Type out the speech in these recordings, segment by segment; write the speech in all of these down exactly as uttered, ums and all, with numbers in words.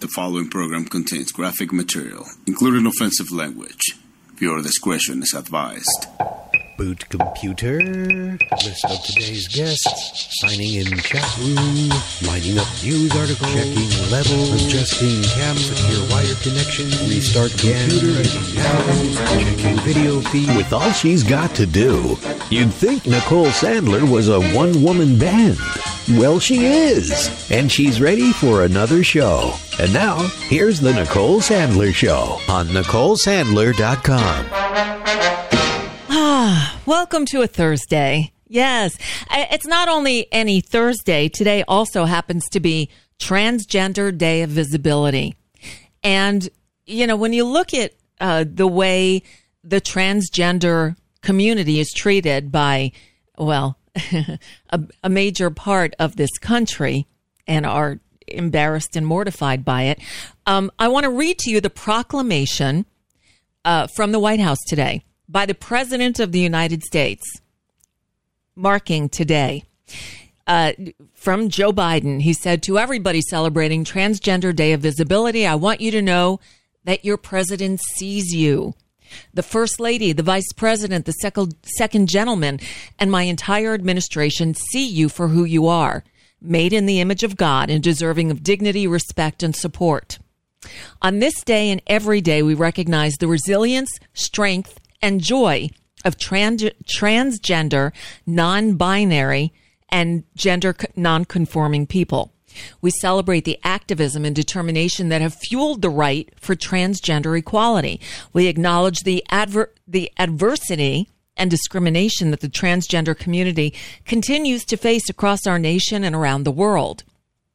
The following program contains graphic material, including offensive language. Viewer discretion is advised. Boot computer, list of today's guests, signing in chat room, lining up news article, checking level, adjusting cam, secure wire connection, restart computer, checking video feed. With all she's got to do, you'd think Nicole Sandler was a one-woman band. Well, she is, and she's ready for another show. And now, here's the Nicole Sandler Show on Nicole Sandler dot com. Ah, welcome to a Thursday. Yes, it's not only any Thursday. Today also happens to be Transgender Day of Visibility. And, you know, when you look at uh, the way the transgender community is treated by, well, a, a major part of this country and are embarrassed and mortified by it, um, I want to read to you the proclamation uh, from the White House today by the President of the United States, marking today. Uh, from Joe Biden, he said, "To everybody celebrating Transgender Day of Visibility, I want you to know that your president sees you. The First Lady, the Vice President, the second, second Gentleman, and my entire administration see you for who you are, made in the image of God and deserving of dignity, respect, and support. On this day and every day, we recognize the resilience, strength, and joy of trans- transgender, non-binary, and gender non-conforming people. We celebrate the activism and determination that have fueled the right for transgender equality. We acknowledge the adver- the adversity and discrimination that the transgender community continues to face across our nation and around the world.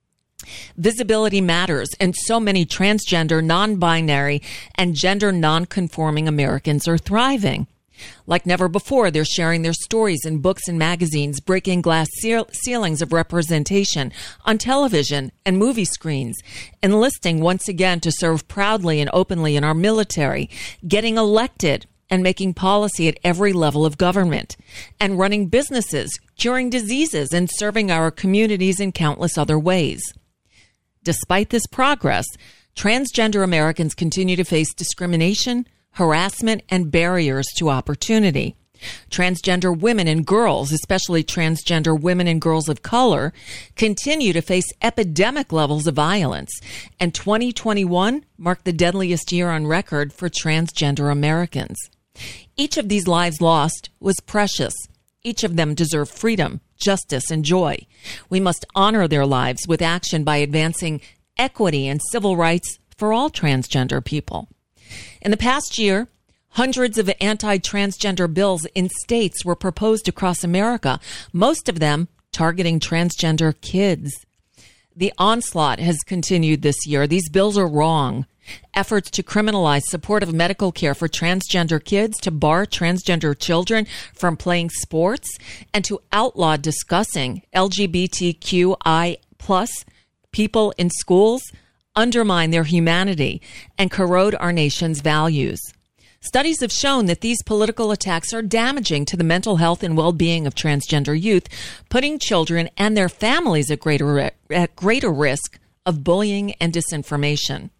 Visibility matters, and so many transgender, non-binary, and gender non-conforming Americans are thriving. Like never before, they're sharing their stories in books and magazines, breaking glass ceil- ceilings of representation on television and movie screens, enlisting once again to serve proudly and openly in our military, getting elected and making policy at every level of government, and running businesses, curing diseases, and serving our communities in countless other ways. Despite this progress, transgender Americans continue to face discrimination, harassment, and barriers to opportunity. Transgender women and girls, especially transgender women and girls of color, continue to face epidemic levels of violence, and twenty twenty-one marked the deadliest year on record for transgender Americans. Each of these lives lost was precious. Each of them deserve freedom, justice, and joy. We must honor their lives with action by advancing equity and civil rights for all transgender people. In the past year, hundreds of anti-transgender bills in states were proposed across America, most of them targeting transgender kids. The onslaught has continued this year. These bills are wrong. Efforts to criminalize supportive medical care for transgender kids, to bar transgender children from playing sports, and to outlaw discussing L G B T Q I plus people in schools undermine their humanity and corrode our nation's values. Studies have shown that these political attacks are damaging to the mental health and well-being of transgender youth, putting children and their families at greater, at greater risk of bullying and disinformation.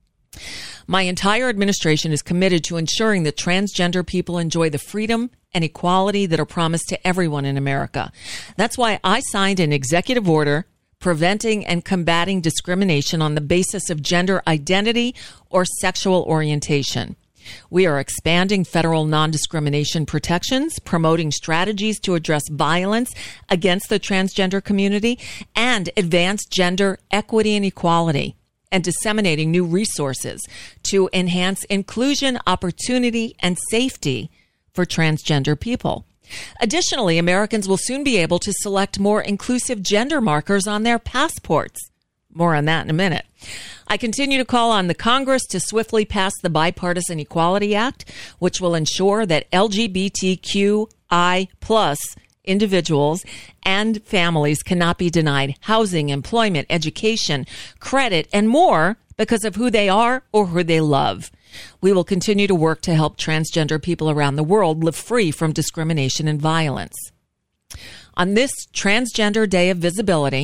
My entire administration is committed to ensuring that transgender people enjoy the freedom and equality that are promised to everyone in America. That's why I signed an executive order preventing and combating discrimination on the basis of gender identity or sexual orientation. We are expanding federal non-discrimination protections, promoting strategies to address violence against the transgender community, and advance gender equity and equality, and disseminating new resources to enhance inclusion, opportunity, and safety for transgender people. Additionally, Americans will soon be able to select more inclusive gender markers on their passports. More on that in a minute. I continue to call on the Congress to swiftly pass the Bipartisan Equality Act, which will ensure that L G B T Q I plus individuals and families cannot be denied housing, employment, education, credit, and more because of who they are or who they love. We will continue to work to help transgender people around the world live free from discrimination and violence. On this Transgender Day of Visibility,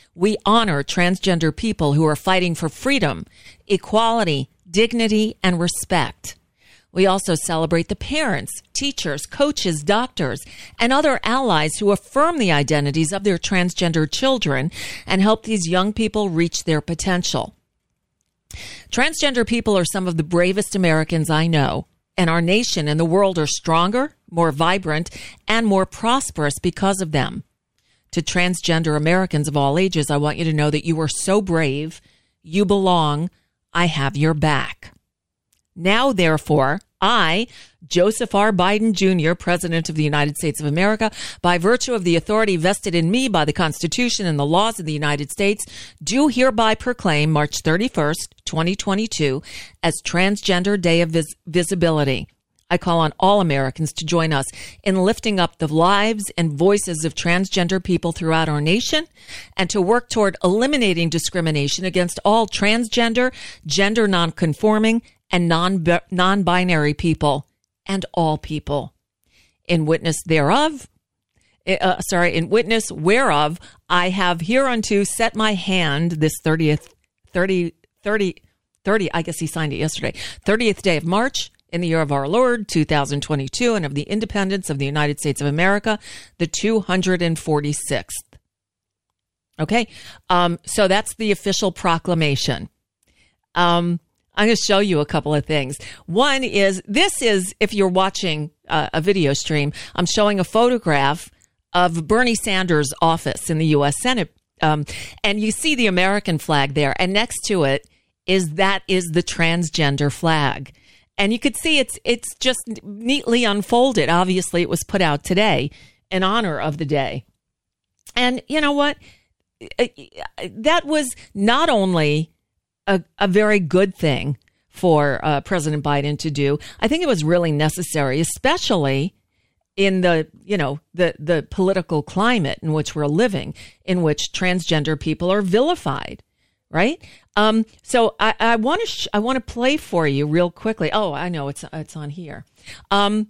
We honor transgender people who are fighting for freedom, equality, dignity, and respect. We also celebrate the parents, teachers, coaches, doctors, and other allies who affirm the identities of their transgender children and help these young people reach their potential. Transgender people are some of the bravest Americans I know, and our nation and the world are stronger, more vibrant, and more prosperous because of them. To transgender Americans of all ages, I want you to know that you are so brave. You belong. I have your back. Now, therefore, I, Joseph R. Biden, Junior, President of the United States of America, by virtue of the authority vested in me by the Constitution and the laws of the United States, do hereby proclaim March thirty-first, twenty twenty-two as Transgender Day of Vis- Visibility. I call on all Americans to join us in lifting up the lives and voices of transgender people throughout our nation and to work toward eliminating discrimination against all transgender, gender nonconforming, and non non-binary people and all people. In witness thereof, uh, sorry, in witness whereof, I have hereunto set my hand this thirtieth, thirty, thirty, thirty, I guess he signed it yesterday, thirtieth day of March in the year of our Lord, two thousand twenty-two, and of the independence of the United States of America, the two hundred forty-sixth. Okay, um, so that's the official proclamation. Um, I'm going to show you a couple of things. One is, this is, if you're watching uh, a video stream, I'm showing a photograph of Bernie Sanders' office in the U S Senate. Um, and you see the American flag there. And next to it is, that is the transgender flag. And you could see it's, it's just neatly unfolded. Obviously, it was put out today in honor of the day. And you know what? That was not only A, a very good thing for uh, President Biden to do. I think it was really necessary, especially in the, you know, the, the political climate in which we're living, in which transgender people are vilified, right? Um, so I, I want to sh- I want to play for you real quickly. Oh, I know it's it's on here. Um,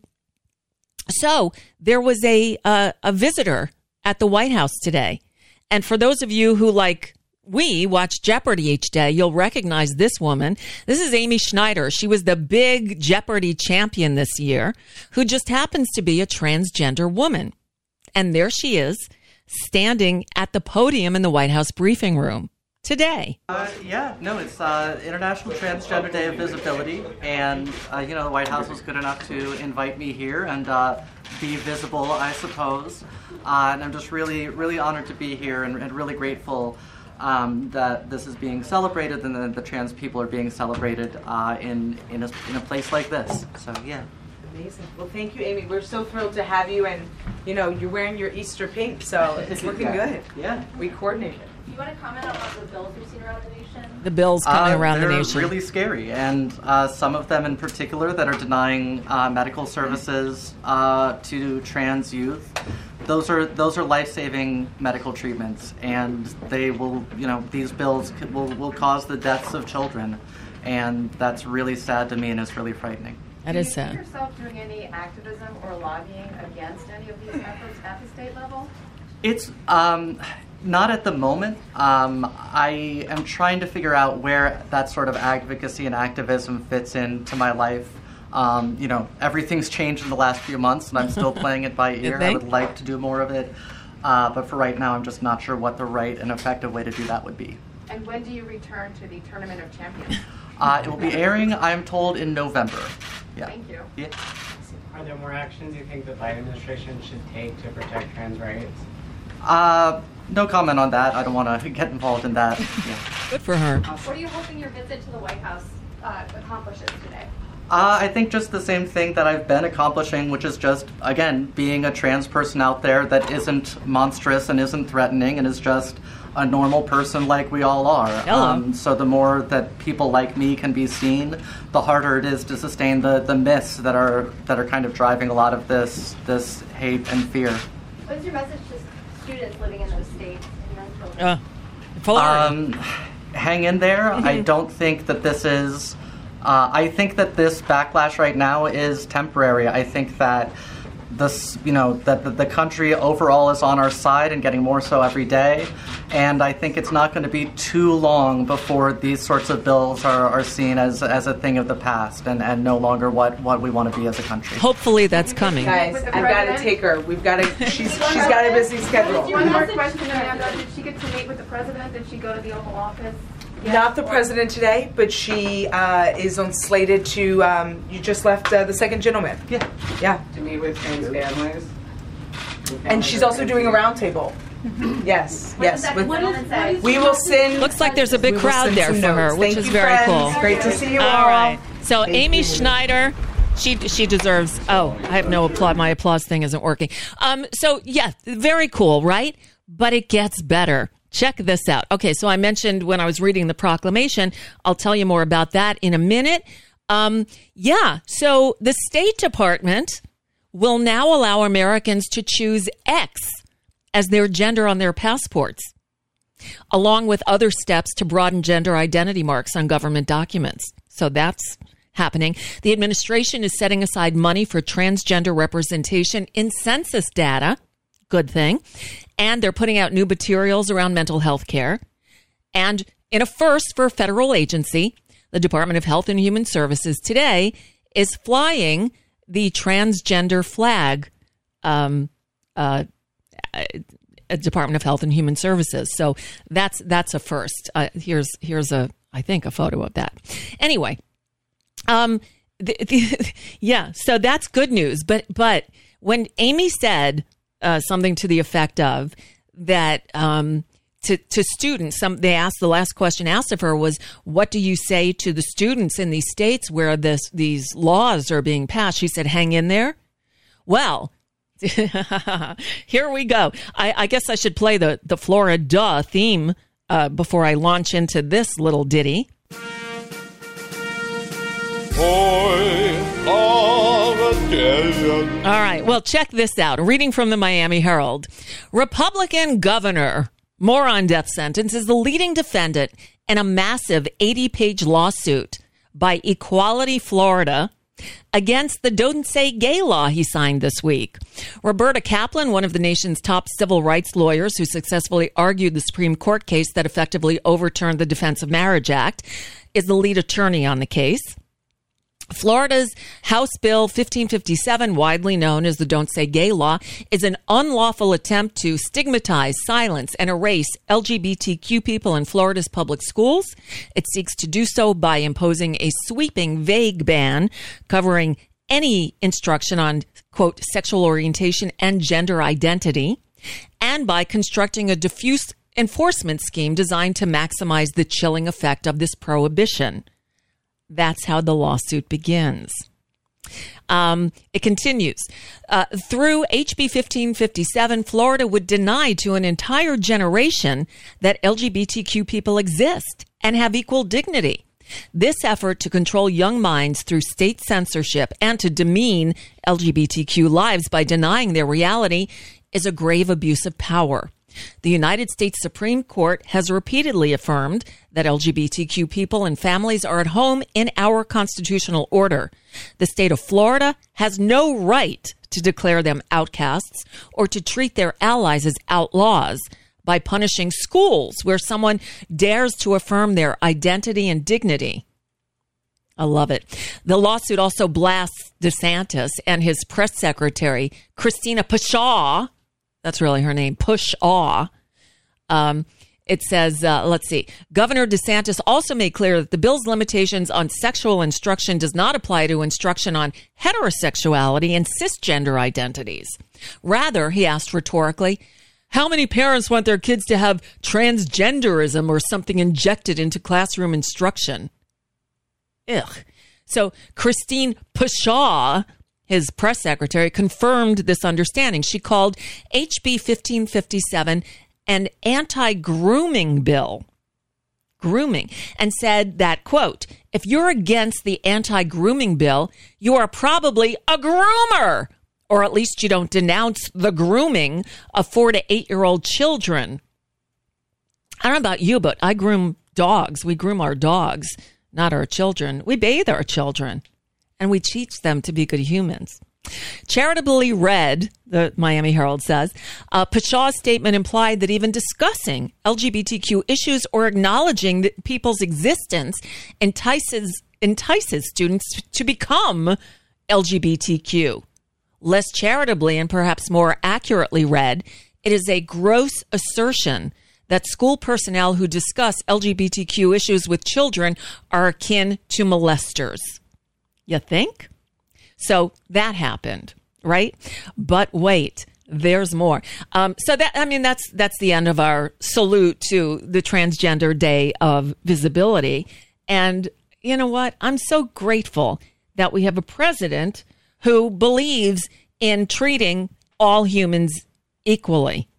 so there was a uh, a visitor at the White House today, and for those of you who like. We watch Jeopardy each day. You'll recognize this woman. This is Amy Schneider. She was the big Jeopardy champion this year, who just happens to be a transgender woman. And there she is, standing at the podium in the White House briefing room today. Uh, yeah, no, it's uh, International Transgender Day of Visibility, and uh, you know, the White House was good enough to invite me here and uh, be visible, I suppose. Uh, and I'm just really, really honored to be here and, and really grateful. Um, that this is being celebrated and that the trans people are being celebrated uh, in in a, in a place like this. So, yeah. Amazing. Well, thank you, Amy. We're so thrilled to have you, and, you know, you're wearing your Easter pink, so it's looking yeah. good. Yeah. We coordinated. Do you want to comment on what the bills we've seen around the nation? The bills coming uh, around the nation. They're really scary, and uh, some of them in particular that are denying uh, medical services uh, to trans youth. Those are those are life-saving medical treatments, and they will, you know, these bills could, will will cause the deaths of children, and that's really sad to me, and it's really frightening. That is sad. Do you see yourself doing any activism or lobbying against any of these efforts at the state level? It's um, not at the moment. Um, I am trying to figure out where that sort of advocacy and activism fits into my life. Um, you know, everything's changed in the last few months, and I'm still playing it by ear. I would like to do more of it, uh, but for right now, I'm just not sure what the right and effective way to do that would be. And when do you return to the Tournament of Champions? Uh, it will be airing, I'm told, in November. Yeah. Thank you. Yeah. Are there more actions you think the Biden administration should take to protect trans rights? Uh, no comment on that. I don't want to get involved in that. Yeah. Good for her. What are you hoping your visit to the White House uh, accomplishes today? Uh, I think just the same thing that I've been accomplishing, which is just, again, being a trans person out there that isn't monstrous and isn't threatening and is just a normal person like we all are. Hello. Um, so the more that people like me can be seen, the harder it is to sustain the, the myths that are that are kind of driving a lot of this this hate and fear. What's your message to students living in those states and young children? Uh, Florida. Um, hang in there. I don't think that this is... Uh, I think that this backlash right now is temporary. I think that this, you know, that the, the country overall is on our side and getting more so every day. And I think it's not going to be too long before these sorts of bills are, are seen as as a thing of the past and, and no longer what, what we want to be as a country. Hopefully that's coming. Guys, I've got to take her. We've got to. She's she's got a busy schedule. One more question, Amanda. Did she get to meet with the president? Did she go to the Oval Office? Yes, Not the or- president today, but she uh, is on slated to. Um, you just left uh, the second gentleman. Yeah. Yeah. To meet with trans families. And she's also doing a roundtable. Yes. What Yes. does that with- gentleman say? we will send. Looks like there's a big we will crowd send there some for her, notes. which Thank is you, very friends. cool. Great to see you all. All right. So Thank Amy you. Schneider, she she deserves. Oh, I have no applause. My applause thing isn't working. Um. So yeah, very cool, right? But it gets better. Check this out. Okay, so I mentioned when I was reading the proclamation, I'll tell you more about that in a minute. Um, yeah, so the State Department will now allow Americans to choose X as their gender on their passports, along with other steps to broaden gender identity marks on government documents. So that's happening. The administration is setting aside money for transgender representation in census data. Good thing. And they're putting out new materials around mental health care. And in a first for a federal agency, the Department of Health and Human Services today is flying the transgender flag, um, uh, uh, Department of Health and Human Services. So that's that's a first. Uh, here's here's a I think a photo of that. Anyway, um, the, the, yeah. So that's good news. But but when Amy said Uh, something to the effect of that um, to, to students, some, they asked, the last question asked of her was, what do you say to the students in these states where this, these laws are being passed? She said, hang in there. Well, here we go. I, I guess I should play the, the Florida theme uh, before I launch into this little ditty. All right. Well, check this out. Reading from the Miami Herald. Republican governor, more on death sentence, is the leading defendant in a massive eighty-page lawsuit by Equality Florida against the Don't Say Gay law he signed this week. Roberta Kaplan, one of the nation's top civil rights lawyers who successfully argued the Supreme Court case that effectively overturned the Defense of Marriage Act, is the lead attorney on the case. Florida's House Bill fifteen fifty-seven, widely known as the Don't Say Gay law, is an unlawful attempt to stigmatize, silence, and erase L G B T Q people in Florida's public schools. It seeks to do so by imposing a sweeping, vague ban covering any instruction on, quote, sexual orientation and gender identity, and by constructing a diffuse enforcement scheme designed to maximize the chilling effect of this prohibition. That's how the lawsuit begins. Um, it continues. Uh, through H B fifteen fifty-seven, Florida would deny to an entire generation that L G B T Q people exist and have equal dignity. This effort to control young minds through state censorship and to demean L G B T Q lives by denying their reality is a grave abuse of power. The United States Supreme Court has repeatedly affirmed that L G B T Q people and families are at home in our constitutional order. The state of Florida has no right to declare them outcasts or to treat their allies as outlaws by punishing schools where someone dares to affirm their identity and dignity. I love it. The lawsuit also blasts DeSantis and his press secretary, Christina Pushaw. That's really her name, Pushaw. Um, it says, uh, let's see, Governor DeSantis also made clear that the bill's limitations on sexual instruction does not apply to instruction on heterosexuality and cisgender identities. Rather, he asked rhetorically, how many parents want their kids to have transgenderism or something injected into classroom instruction? Ugh. So Christine Pushaw, his press secretary, confirmed this understanding. She called H B fifteen fifty-seven an anti-grooming bill. Grooming. And said that, quote, if you're against the anti-grooming bill, you are probably a groomer. Or at least you don't denounce the grooming of four to eight-year-old children. I don't know about you, but I groom dogs. We groom our dogs, not our children. We bathe our children. And we teach them to be good humans. Charitably read, the Miami Herald says, uh, Pshaw's statement implied that even discussing L G B T Q issues or acknowledging that people's existence entices entices students to become L G B T Q. Less charitably and perhaps more accurately read, it is a gross assertion that school personnel who discuss L G B T Q issues with children are akin to molesters. You think? So that happened, right? But wait, there's more. Um, so that, I mean, that's, that's the end of our salute to the Transgender Day of Visibility. And you know what? I'm so grateful that we have a president who believes in treating all humans equally.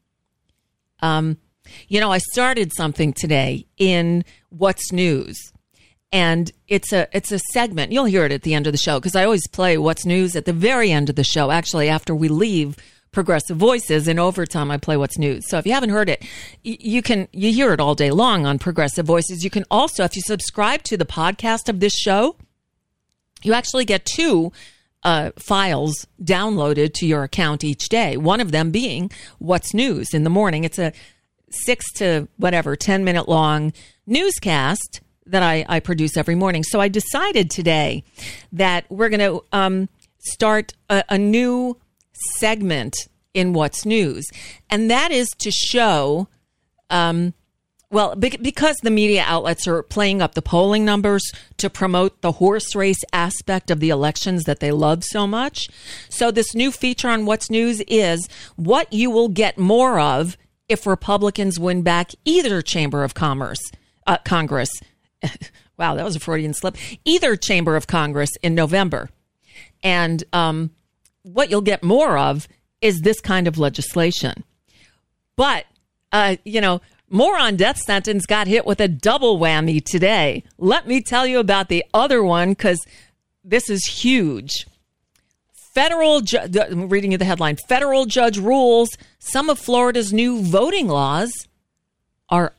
Um, you know, I started something today in What's News. And it's a it's a segment. You'll hear it at the end of the show because I always play What's News at the very end of the show. Actually, after we leave Progressive Voices in overtime, I play What's News. So if you haven't heard it, you can you hear it all day long on Progressive Voices. You can also, if you subscribe to the podcast of this show, you actually get two uh, files downloaded to your account each day. One of them being What's News in the morning. It's a six to whatever ten minute long newscast that I, I produce every morning. So I decided today that we're going to um, start a, a new segment in What's News. And that is to show, um, well, be- because the media outlets are playing up the polling numbers to promote the horse race aspect of the elections that they love so much. So this new feature on What's News is what you will get more of if Republicans win back either chamber of commerce, uh, Congress. Wow, that was a Freudian slip. Either chamber of Congress in November. And um, what you'll get more of is this kind of legislation. But, uh, you know, moron death sentence got hit with a double whammy today. Let me tell you about the other one because this is huge. Federal, ju- I'm reading you the headline, federal judge rules some of Florida's new voting laws are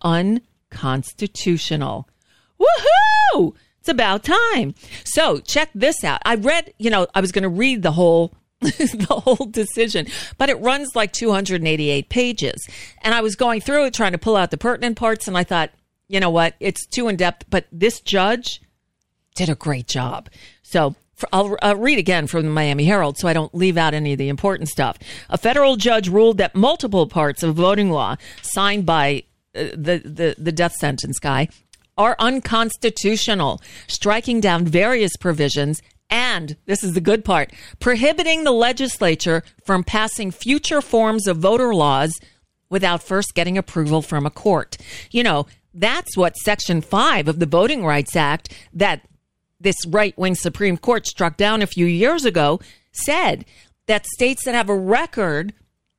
unconstitutional. Woohoo! It's about time. So check this out. I read, you know, I was going to read the whole the whole decision, but it runs like two hundred eighty-eight pages. And I was going through it, trying to pull out the pertinent parts. And I thought, you know what? It's too in depth, but this judge did a great job. So for, I'll uh, read again from the Miami Herald so I don't leave out any of the important stuff. A federal judge ruled that multiple parts of voting law signed by uh, the, the, the death sentence guy are unconstitutional, striking down various provisions and, this is the good part, prohibiting the legislature from passing future forms of voter laws without first getting approval from a court. You know, that's what Section five of the Voting Rights Act that this right-wing Supreme Court struck down a few years ago said, that states that have a record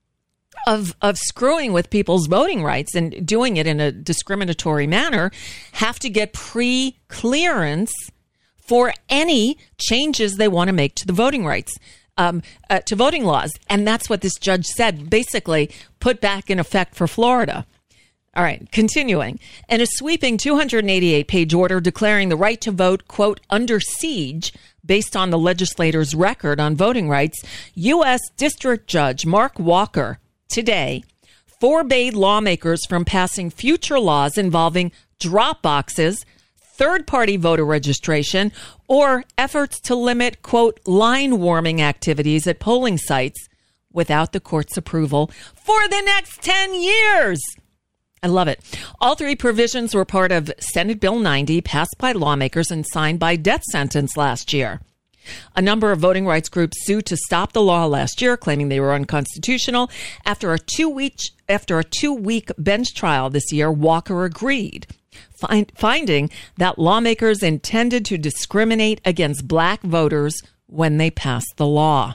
of of screwing with people's voting rights and doing it in a discriminatory manner have to get pre-clearance for any changes they want to make to the voting rights, um, uh, to voting laws. And that's what this judge said, basically put back in effect for Florida. All right, continuing. In a sweeping two hundred eighty-eight page order declaring the right to vote, quote, under siege based on the legislator's record on voting rights, U S District Judge Mark Walker today forbade lawmakers from passing future laws involving drop boxes, third-party voter registration, or efforts to limit, quote, line warming activities at polling sites without the court's approval for the next ten years. I love it. All three provisions were part of Senate Bill ninety, passed by lawmakers and signed by death sentence last year. A number of voting rights groups sued to stop the law last year, claiming they were unconstitutional. After a two-week after a two-week bench trial this year, Walker agreed, find, finding that lawmakers intended to discriminate against black voters when they passed the law.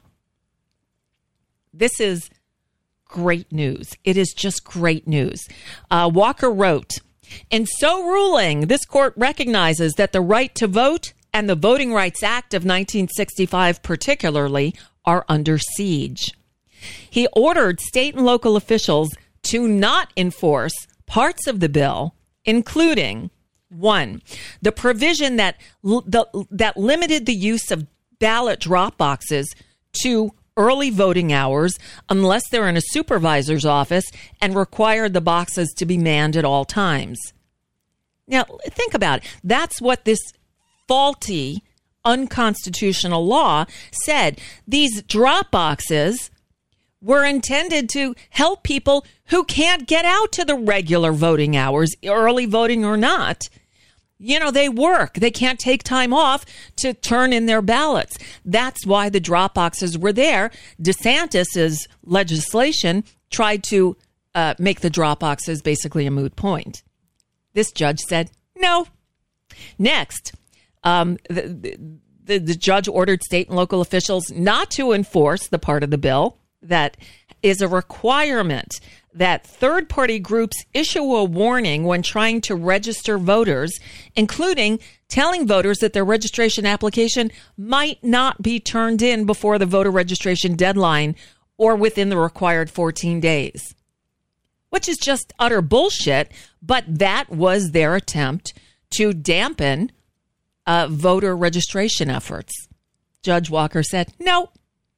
This is great news. It is just great news. Uh, Walker wrote, in so ruling, this court recognizes that the right to vote and the Voting Rights Act of nineteen sixty-five particularly are under siege. He ordered state and local officials to not enforce parts of the bill, including, one, the provision that, the, that limited the use of ballot drop boxes to early voting hours unless they're in a supervisor's office and required the boxes to be manned at all times. Now, think about it. That's what this faulty, unconstitutional law said. These drop boxes were intended to help people who can't get out to the regular voting hours, early voting or not. You know, they work. They can't take time off to turn in their ballots. That's why the drop boxes were there. DeSantis's legislation tried to uh, make the drop boxes basically a moot point. This judge said no. Next, um, the, the, the judge ordered state and local officials not to enforce the part of the bill that is a requirement that third-party groups issue a warning when trying to register voters, including telling voters that their registration application might not be turned in before the voter registration deadline or within the required fourteen days, which is just utter bullshit. But that was their attempt to dampen uh, voter registration efforts. Judge Walker said no.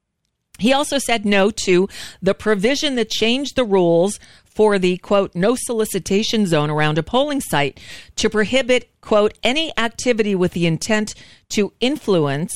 He also said no to the provision that changed the rules for the, quote, no solicitation zone around a polling site to prohibit, quote, any activity with the intent to influence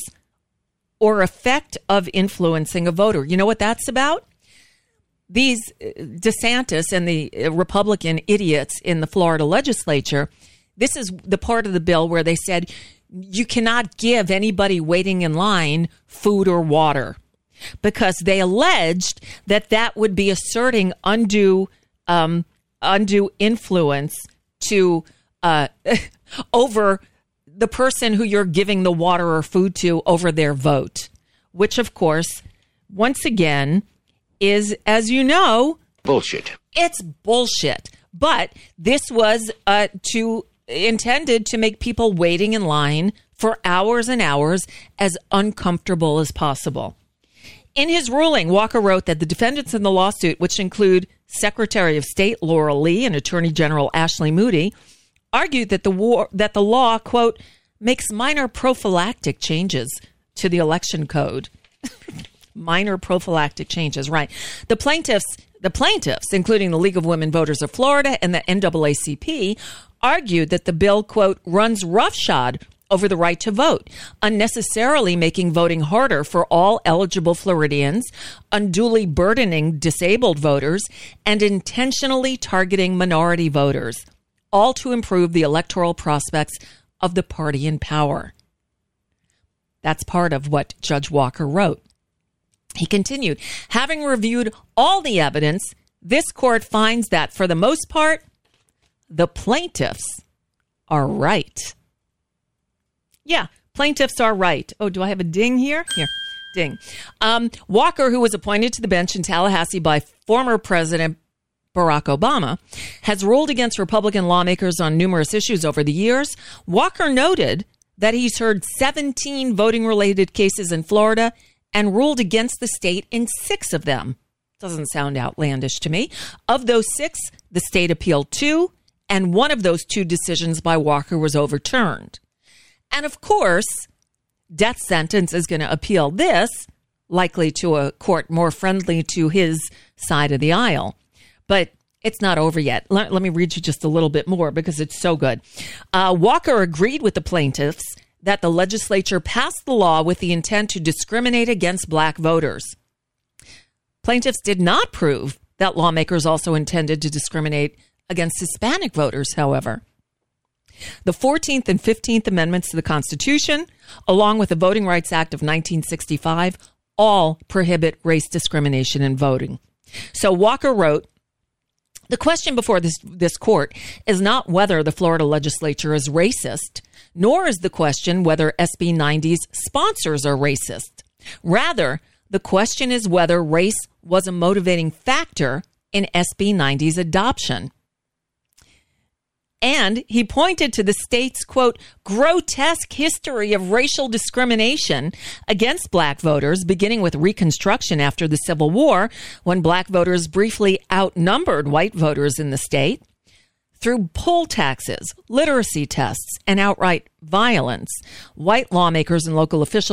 or effect of influencing a voter. You know what that's about? These DeSantis and the Republican idiots in the Florida legislature, this is the part of the bill where they said you cannot give anybody waiting in line food or water, because they alleged that that would be asserting undue um, undue influence to uh, over the person who you're giving the water or food to over their vote, which, of course, once again, is, as you know, bullshit. It's bullshit. But this was uh, to intended to make people waiting in line for hours and hours as uncomfortable as possible. In his ruling, Walker wrote that the defendants in the lawsuit, which include Secretary of State Laura Lee and Attorney General Ashley Moody, argued that the war, that the law, quote, makes minor prophylactic changes to the election code. Minor prophylactic changes, right. The plaintiffs, the plaintiffs, including the League of Women Voters of Florida and the N double A C P, argued that the bill, quote, runs roughshod over the right to vote, unnecessarily making voting harder for all eligible Floridians, unduly burdening disabled voters, and intentionally targeting minority voters, all to improve the electoral prospects of the party in power. That's part of what Judge Walker wrote. He continued, having reviewed all the evidence, this court finds that, for the most part, the plaintiffs are right. Yeah, plaintiffs are right. Oh, do I have a ding here? Here, ding. Um, Walker, who was appointed to the bench in Tallahassee by former President Barack Obama, has ruled against Republican lawmakers on numerous issues over the years. Walker noted that he's heard seventeen voting-related cases in Florida and ruled against the state in six of them. Doesn't sound outlandish to me. Of those six, the state appealed two, and one of those two decisions by Walker was overturned. And of course, death sentence is going to appeal this, likely to a court more friendly to his side of the aisle. But it's not over yet. Let, let me read you just a little bit more because it's so good. Uh, Walker agreed with the plaintiffs that the legislature passed the law with the intent to discriminate against black voters. Plaintiffs did not prove that lawmakers also intended to discriminate against Hispanic voters, however. The fourteenth and fifteenth Amendments to the Constitution, along with the Voting Rights Act of nineteen sixty-five, all prohibit race discrimination in voting. So Walker wrote, the question before this, this court is not whether the Florida legislature is racist, nor is the question whether S B ninety's sponsors are racist. Rather, the question is whether race was a motivating factor in S B ninety's adoption. And he pointed to the state's, quote, grotesque history of racial discrimination against black voters, beginning with Reconstruction after the Civil War, when black voters briefly outnumbered white voters in the state, through poll taxes, literacy tests, and outright violence. White lawmakers and local officials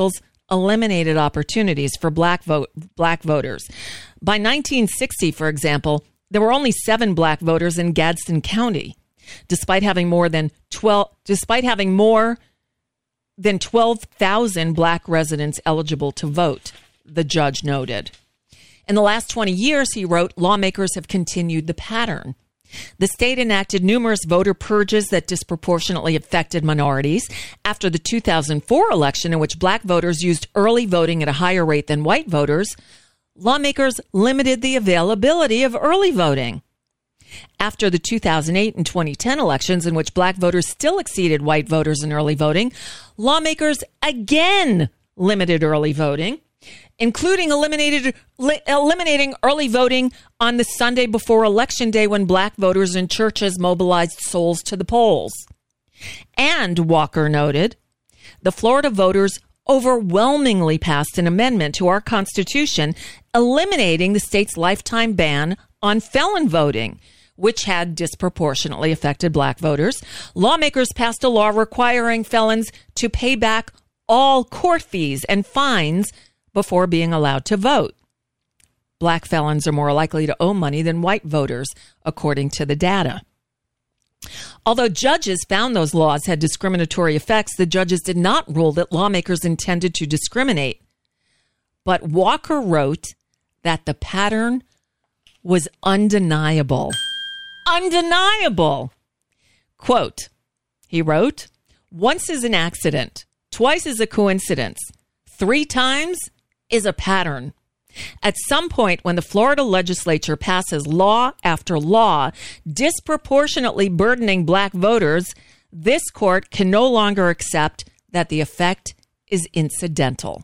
eliminated opportunities for black vote black voters. By nineteen sixty, for example, there were only seven black voters in Gadsden County, despite having more than twelve despite having more than twelve thousand black residents eligible to vote, the judge noted. In the last twenty years, he wrote, lawmakers have continued the pattern. The state enacted numerous voter purges that disproportionately affected minorities. After the two thousand four election, in which black voters used early voting at a higher rate than white voters, lawmakers limited the availability of early voting. After the two thousand eight and twenty ten elections, in which black voters still exceeded white voters in early voting, lawmakers again limited early voting, including eliminated, li- eliminating early voting on the Sunday before Election Day when black voters in churches mobilized souls to the polls. And, Walker noted, the Florida voters overwhelmingly passed an amendment to our Constitution eliminating the state's lifetime ban on felon voting, which had disproportionately affected black voters. Lawmakers passed a law requiring felons to pay back all court fees and fines before being allowed to vote. Black felons are more likely to owe money than white voters, according to the data. Although judges found those laws had discriminatory effects, the judges did not rule that lawmakers intended to discriminate. But Walker wrote that the pattern was undeniable. Undeniable. Quote, he wrote, once is an accident, twice is a coincidence, three times is a pattern. At some point when the Florida legislature passes law after law disproportionately burdening black voters, this court can no longer accept that the effect is incidental.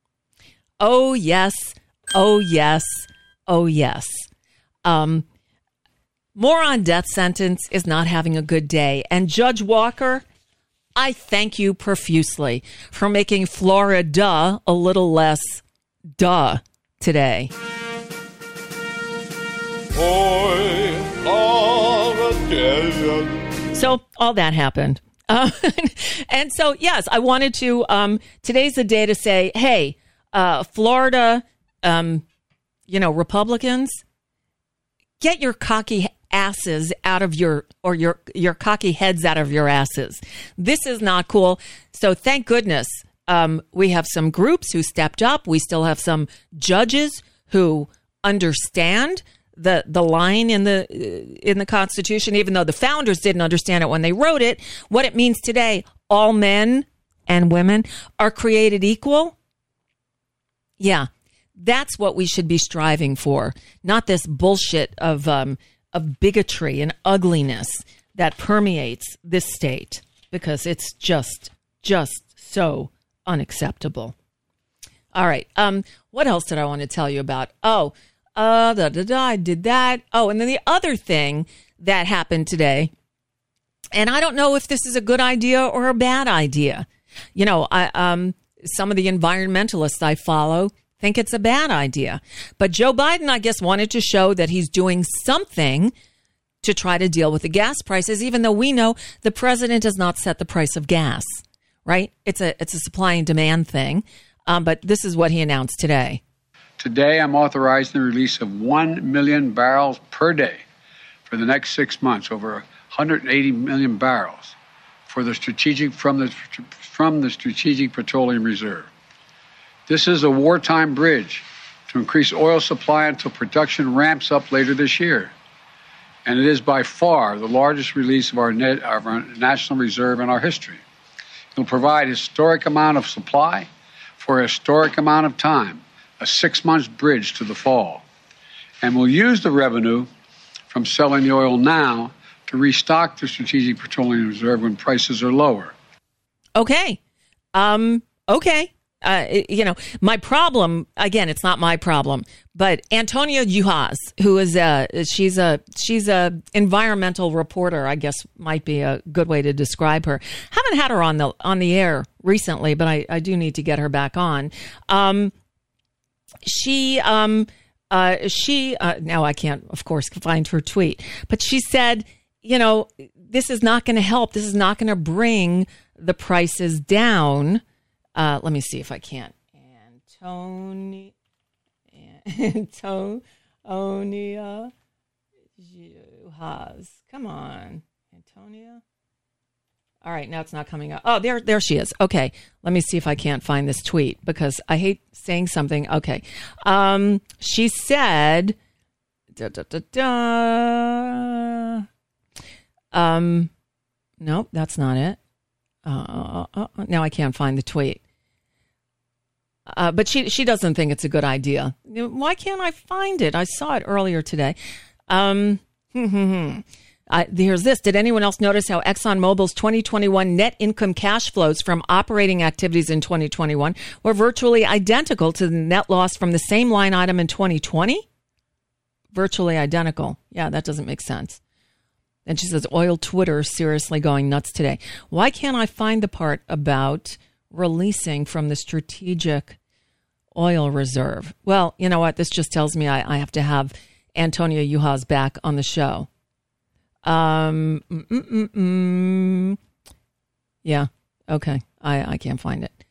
Oh, yes. Oh, yes. Oh, yes. Um, more on death sentence is not having a good day. And Judge Walker, I thank you profusely for making Florida a little less duh today. So all that happened. Uh, and so, yes, I wanted to, um, today's the day to say, hey, uh, Florida, um, you know, Republicans, get your cocky asses out of your, or your, your cocky heads out of your asses. This is not cool. So thank goodness um, we have some groups who stepped up. We still have some judges who understand the the line in the in the Constitution, even though the founders didn't understand it when they wrote it, what it means today. All men and women are created equal. Yeah, that's what we should be striving for, not this bullshit of um, of bigotry and ugliness that permeates this state, because it's just just so unacceptable. All right. Um, what else did I want to tell you about? Oh, uh, da, da, da, I did that. Oh, and then the other thing that happened today, and I don't know if this is a good idea or a bad idea. You know, I, um, some of the environmentalists I follow think it's a bad idea. But Joe Biden, I guess, wanted to show that he's doing something to try to deal with the gas prices, even though we know the president does not set the price of gas, right? It's a it's a supply and demand thing. Um, but this is what he announced today. Today, I'm authorizing the release of one million barrels per day for the next six months, over one hundred eighty million barrels for the strategic from the from the Strategic Petroleum Reserve. This is a wartime bridge to increase oil supply until production ramps up later this year. And it is by far the largest release of our, net, of our national reserve in our history. It will provide a historic amount of supply for a historic amount of time, a six-month bridge to the fall. And we'll use the revenue from selling the oil now to restock the Strategic Petroleum Reserve when prices are lower. Okay. Um, okay. Uh, you know, my problem, again, it's not my problem, but Antonia Juhas, who is a, she's a, she's a environmental reporter, I guess might be a good way to describe her. Haven't had her on the, on the air recently, but I, I do need to get her back on. Um, she, um, uh, she, uh, now I can't, of course, find her tweet, but she said, you know, this is not going to help. This is not going to bring the prices down. Uh, let me see if I can't Antoni- Antonia Juhas. Come on, Antonia. All right, now it's not coming up. Oh, there, there she is. Okay, let me see if I can't find this tweet because I hate saying something. Okay, um, she said, da, da, da, da. Um, nope, that's not it. Uh, uh, uh, now I can't find the tweet. Uh, but she she doesn't think it's a good idea. Why can't I find it? I saw it earlier today. Um. Uh, here's this. Did anyone else notice how ExxonMobil's twenty twenty-one net income cash flows from operating activities in twenty twenty-one were virtually identical to the net loss from the same line item in twenty twenty? Virtually identical. Yeah, that doesn't make sense. And she says, oil Twitter seriously going nuts today. Why can't I find the part about releasing from the strategic oil reserve? Well, you know what? This just tells me I, I have to have Antonia Juhas back on the show. Um, mm, mm, mm. Yeah. Okay. I, I can't find it.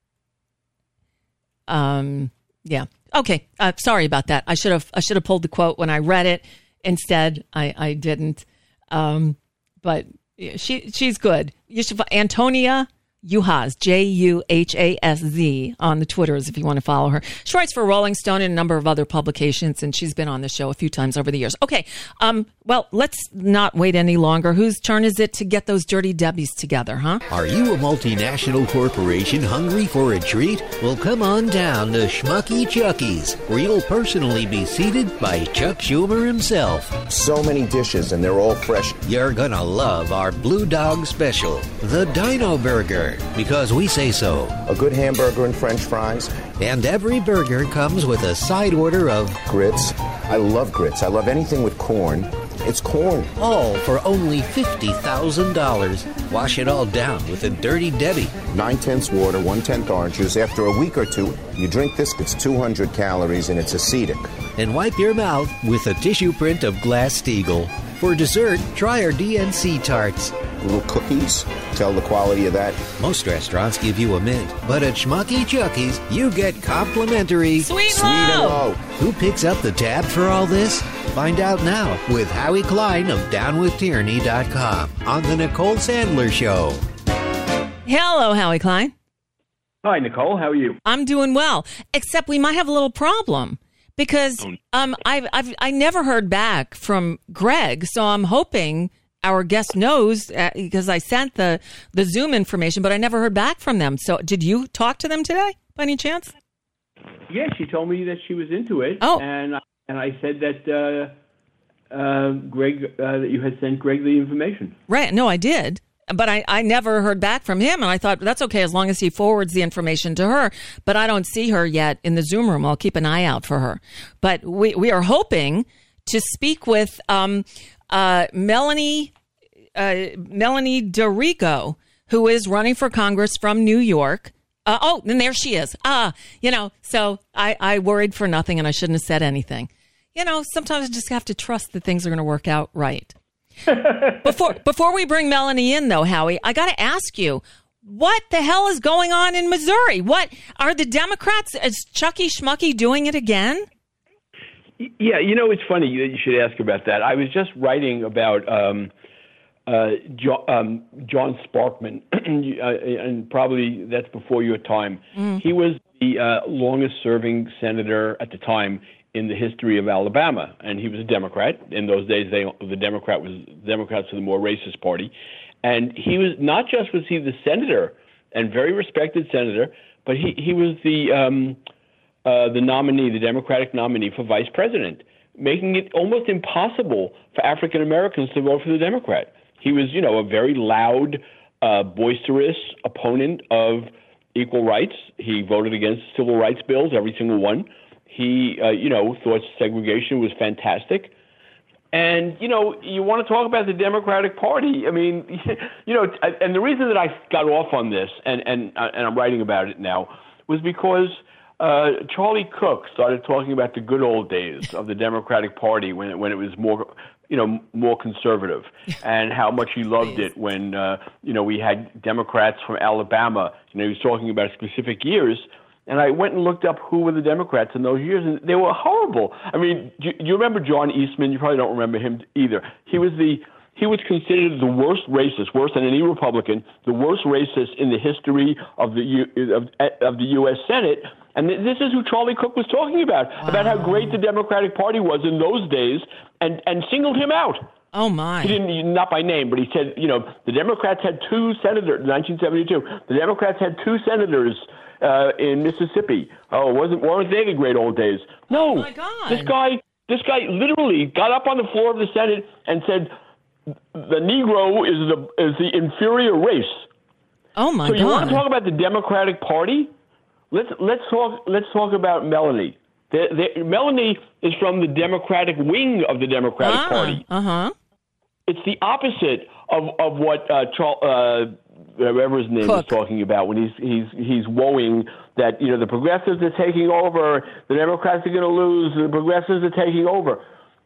Um, yeah. Okay. Uh, sorry about that. I should have, I should have pulled the quote when I read it. Instead, I, I didn't. Um, but she, she's good. You should, Antonia Juhas, J U H A S Z on the Twitters if you want to follow her. She writes for Rolling Stone and a number of other publications, and she's been on the show a few times over the years. Okay, um, well, let's not wait any longer. Whose turn is it to get those dirty Debbies together, huh? Are you a multinational corporation hungry for a treat? Well, come on down to Schmucky Chucky's, where you'll personally be seated by Chuck Schumer himself. So many dishes, and they're all fresh. You're gonna love our Blue Dog Special, the Dino Burger, because we say so. A good hamburger and French fries. And every burger comes with a side order of grits. I love grits. I love anything with corn. It's corn. All for only fifty thousand dollars. Wash it all down with a Dirty Debbie. Nine-tenths water, one-tenth orange juice. After a week or two, you drink this, it's two hundred calories, and it's acetic. And wipe your mouth with a tissue print of Glass-Steagall. For dessert, try our D N C tarts. Little cookies. Tell the quality of that. Most restaurants give you a mint, but at Schmucky Chucky's, you get complimentary Sweet, Sweet and low. Who picks up the tab for all this? Find out now with Howie Klein of down with tyranny dot com on The Nicole Sandler Show. Hello, Howie Klein. Hi, Nicole. How are you? I'm doing well, except we might have a little problem. Because um, I've, I've I never heard back from Greg, so I'm hoping our guest knows uh, because I sent the, the Zoom information, but I never heard back from them. So did you talk to them today, by any chance? Yeah, she told me that she was into it. Oh. And, and I said that uh, uh, Greg, uh, that you had sent Greg the information. Right. No, I did. But I, I never heard back from him, and I thought, that's okay as long as he forwards the information to her. But I don't see her yet in the Zoom room. I'll keep an eye out for her. But we, we are hoping to speak with um, uh, Melanie uh, Melanie D'Errico, who is running for Congress from New York. Uh, oh, and there she is. Ah, you know, so I, I worried for nothing, and I shouldn't have said anything. You know, sometimes I just have to trust that things are going to work out right. before before we bring Melanie in, though, Howie, I got to ask you, what the hell is going on in Missouri? What are the Democrats? Is Chucky Schmucky doing it again? Yeah, you know, it's funny that you should ask about that. I was just writing about um, uh, jo- um, John Sparkman, and probably that's before your time. Mm. He was the uh, longest-serving senator at the time in the history of Alabama, and he was a Democrat. In those days, they, the Democrat was Democrats were the more racist party, and he was not just was he the senator and very respected senator, but he he was the um, uh, the nominee, the Democratic nominee for vice president, making it almost impossible for African Americans to vote for the Democrat. He was, you know, a very loud, uh, boisterous opponent of equal rights. He voted against civil rights bills, every single one. He, uh, you know, thought segregation was fantastic. And, you know, you want to talk about the Democratic Party. I mean, you know, and the reason that I got off on this, and, and, and I'm writing about it now, was because uh, Charlie Cook started talking about the good old days of the Democratic Party when it, when it was more, you know, more conservative, and how much he loved it when, uh, you know, we had Democrats from Alabama. You know, he was talking about specific years. And I went and looked up who were the Democrats in those years, and they were horrible. I mean, do, do you remember John Eastman? You probably don't remember him either. He was the he was considered the worst racist, worse than any Republican, the worst racist in the history of the U, of, of the U S Senate. And this is who Charlie Cook was talking about, wow. about how great the Democratic Party was in those days, and, and singled him out. Oh, my. He didn't, not by name, but he said, you know, the Democrats had two senators, in nineteen seventy-two, the Democrats had two senators uh, in Mississippi. Oh, wasn't, weren't they the great old days? No. Oh, my God. This guy, this guy literally got up on the floor of the Senate and said, the Negro is the, is the inferior race. Oh, my God. God. So you want to talk about the Democratic Party? Let's, let's talk, let's talk about Melanie. The, the, Melanie is from the Democratic wing of the Democratic ah, Party. Uh-huh. It's the opposite of, of what uh, Charles, uh, whoever his name Cook. is talking about when he's he's he's woeing that, you know, the progressives are taking over, the Democrats are going to lose, the progressives are taking over.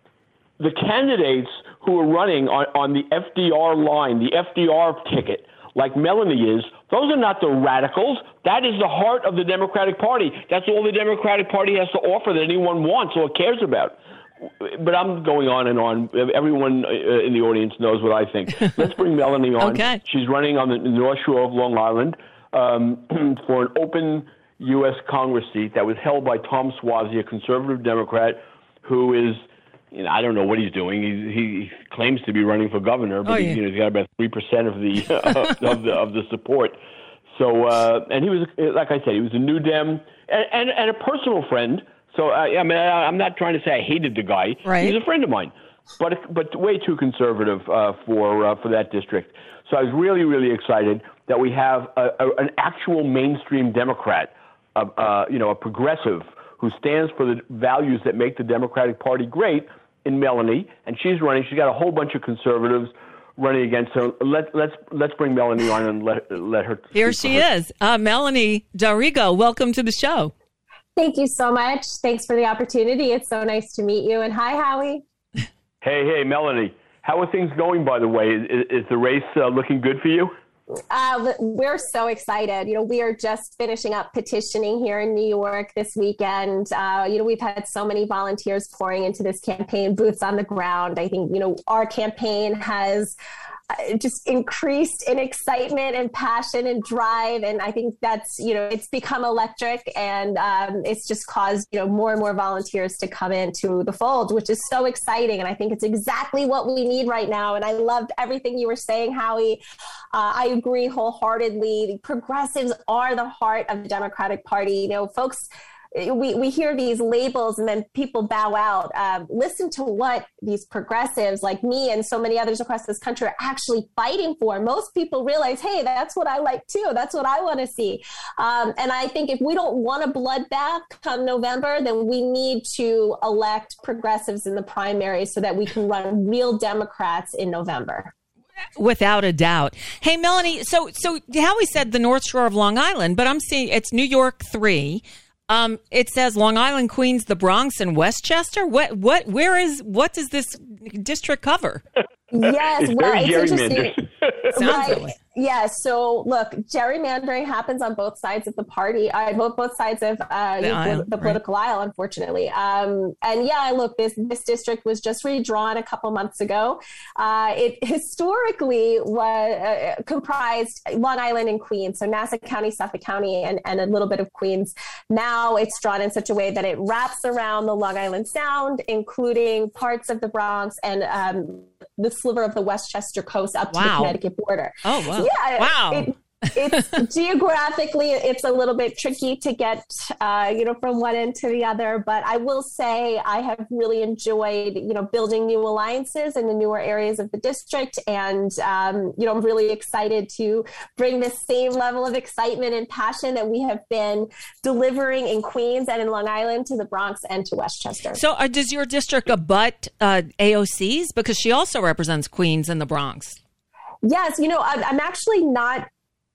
The candidates who are running on, on the F D R line, the F D R ticket, like Melanie is, those are not the radicals. That is the heart of the Democratic Party. That's all the Democratic Party has to offer that anyone wants or cares about. But I'm going on and on. Everyone in the audience knows what I think. Let's bring Melanie on. Okay. She's running on the North Shore of Long Island um, for an open U S Congress seat that was held by Tom Suozzi, a conservative Democrat who is, you know, I don't know what he's doing. He, he claims to be running for governor, but oh, he, yeah. you know, he's got about three percent of the uh, of the of the support. So, uh, and he was, like I said, he was a New Dem and, and, and a personal friend. So, I, I mean, I, I'm not trying to say I hated the guy. Right. He's a friend of mine, but but way too conservative uh, for uh, for that district. So I was really, really excited that we have a, a, an actual mainstream Democrat, uh, uh, you know, a progressive who stands for the values that make the Democratic Party great in Melanie, and she's running. She's got a whole bunch of conservatives running against her. Let, let's let's bring Melanie on and let let her. Here she her. is, uh, Melanie D'Arrigo. Welcome to the show. Thank you so much. Thanks for the opportunity. It's so nice to meet you. And hi, Howie. Hey, hey, Melanie. How are things going, by the way? Is, is the race uh, looking good for you? Uh, we're so excited. You know, we are just finishing up petitioning here in New York this weekend. Uh, you know, we've had so many volunteers pouring into this campaign, boots on the ground. I think, you know, our campaign has uh, just increased in excitement and passion and drive. And I think that's, you know, it's become electric, and um, it's just caused, you know, more and more volunteers to come into the fold, which is so exciting. And I think it's exactly what we need right now. And I loved everything you were saying, Howie. Uh, I agree wholeheartedly. The progressives are the heart of the Democratic Party. You know, folks, we, we hear these labels and then people bow out. Um, listen to what these progressives like me and so many others across this country are actually fighting for. Most people realize, hey, that's what I like too. That's what I want to see. Um, and I think if we don't want a bloodbath come November, then we need to elect progressives in the primary so that we can run real Democrats in November. Without a doubt. Hey, Melanie, so so Howie said the North Shore of Long Island, but I'm seeing it's New York three. Um, it says Long Island, Queens, the Bronx, and Westchester. What what where is what does this district cover? Yes, it's well, very it's gerrymandered. Sounds right. like. Yeah. So look, gerrymandering happens on both sides of the party, uh, both both sides of uh, the, the, aisle, the political right. aisle, unfortunately. Um, and yeah, look, this this district was just redrawn a couple months ago. Uh, it historically was uh, comprised Long Island and Queens, so Nassau County, Suffolk County, and, and a little bit of Queens. Now it's drawn in such a way that it wraps around the Long Island Sound, including parts of the Bronx and um, the sliver of the Westchester coast up to wow. the Connecticut border. Oh, wow. Yeah. Wow. It, it's geographically, it's a little bit tricky to get, uh, you know, from one end to the other. But I will say I have really enjoyed, you know, building new alliances in the newer areas of the district. And, um, you know, I'm really excited to bring this same level of excitement and passion that we have been delivering in Queens and in Long Island to the Bronx and to Westchester. So uh, does your district abut uh, A O C's? Because she also represents Queens and the Bronx. Yes. You know, I'm, I'm actually not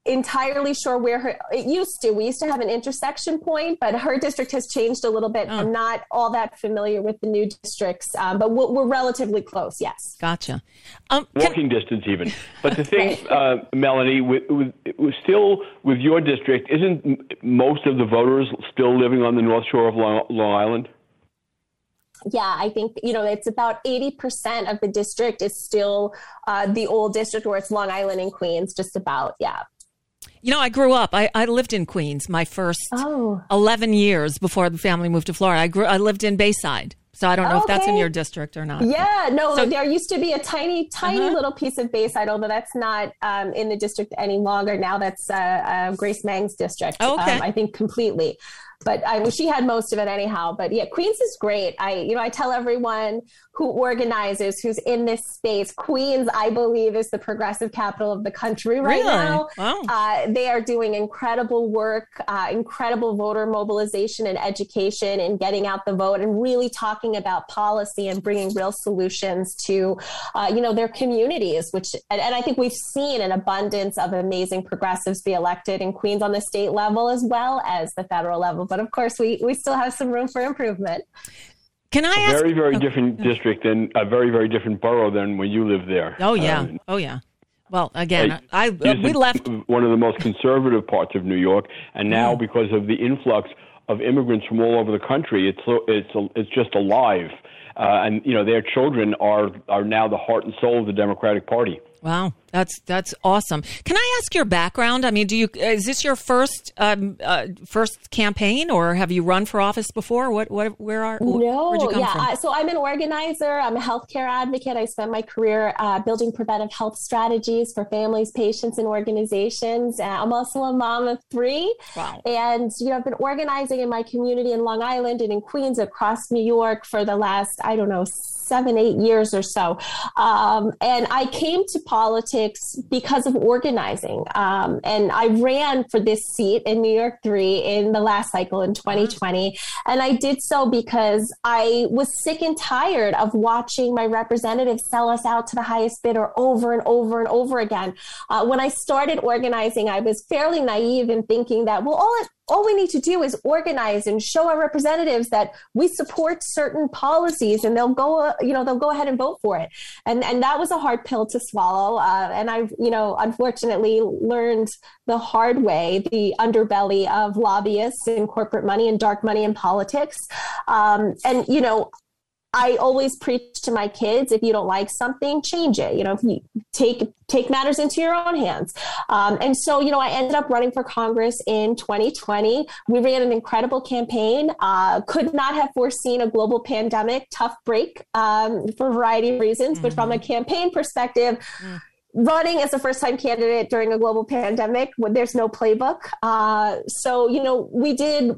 entirely sure where her, it used to, we used to have an intersection point, but her district has changed a little bit. Oh. I'm not all that familiar with the new districts, um, but we're, we're relatively close. Yes. Gotcha. Um, Walking can... distance even. But the thing, right. uh, Melanie, with, with, with still with your district, isn't most of the voters still living on the North Shore of Long, Long Island? Yeah, I think, you know, it's about eighty percent of the district is still uh, the old district, where it's Long Island and Queens, just about. Yeah. You know, I grew up, I, I lived in Queens my first oh. eleven years before the family moved to Florida. I grew, I lived in Bayside. So I don't know okay. if that's in your district or not. Yeah, no, so, there used to be a tiny, tiny uh-huh. little piece of Bayside, although that's not um, in the district any longer. Now that's uh, uh, Grace Mang's district, oh, okay. um, I think completely. But I she had most of it anyhow. But yeah, Queens is great. I, you know, I tell everyone who organizes, who's in this space, Queens, I believe, is the progressive capital of the country right really? now. Wow. Uh, they are doing incredible work, uh, incredible voter mobilization and education and getting out the vote and really talking about policy and bringing real solutions to, uh, you know, their communities, which, and, and I think we've seen an abundance of amazing progressives be elected in Queens on the state level as well as the federal level. But of course, we, we still have some room for improvement. Can I ask? A very, very oh, different no. district and a very, very different borough than when you lived there. Oh, yeah. Um, oh, yeah. Well, again, I, I uh, we left one of the most conservative parts of New York, and now yeah. because of the influx of immigrants from all over the country, it's it's it's just alive. Uh, and you know, their children are are now the heart and soul of the Democratic Party. Wow, that's that's awesome. Can I ask your background? I mean, do you is this your first um, uh, first campaign, or have you run for office before? What what where are no? Where'd you come yeah, from? Uh, so I'm an organizer. I'm a healthcare advocate. I spent my career uh, building preventive health strategies for families, patients, and organizations. Uh, I'm also a mom of three. Wow. And you know, I've been organizing in my community in Long Island and in Queens, across New York, for the last I don't know seven, eight years or so. Um, and I came to politics because of organizing. Um, and I ran for this seat in New York three in the last cycle in twenty twenty. And I did so because I was sick and tired of watching my representatives sell us out to the highest bidder over and over and over again. Uh, when I started organizing, I was fairly naive in thinking that, well, all it All we need to do is organize and show our representatives that we support certain policies, and they'll go, uh, you know, they'll go ahead and vote for it. And and that was a hard pill to swallow. Uh, and I've, you know, unfortunately learned the hard way the underbelly of lobbyists and corporate money and dark money in politics. Um, and you know, I always preach to my kids, if you don't like something, change it. You know, if you take take matters into your own hands. Um, and so, you know, I ended up running for Congress in twenty twenty. We ran an incredible campaign, uh, could not have foreseen a global pandemic, tough break um, for a variety of reasons. Mm-hmm. But from a campaign perspective, mm. running as a first-time candidate during a global pandemic, there's no playbook. Uh, so, you know, we did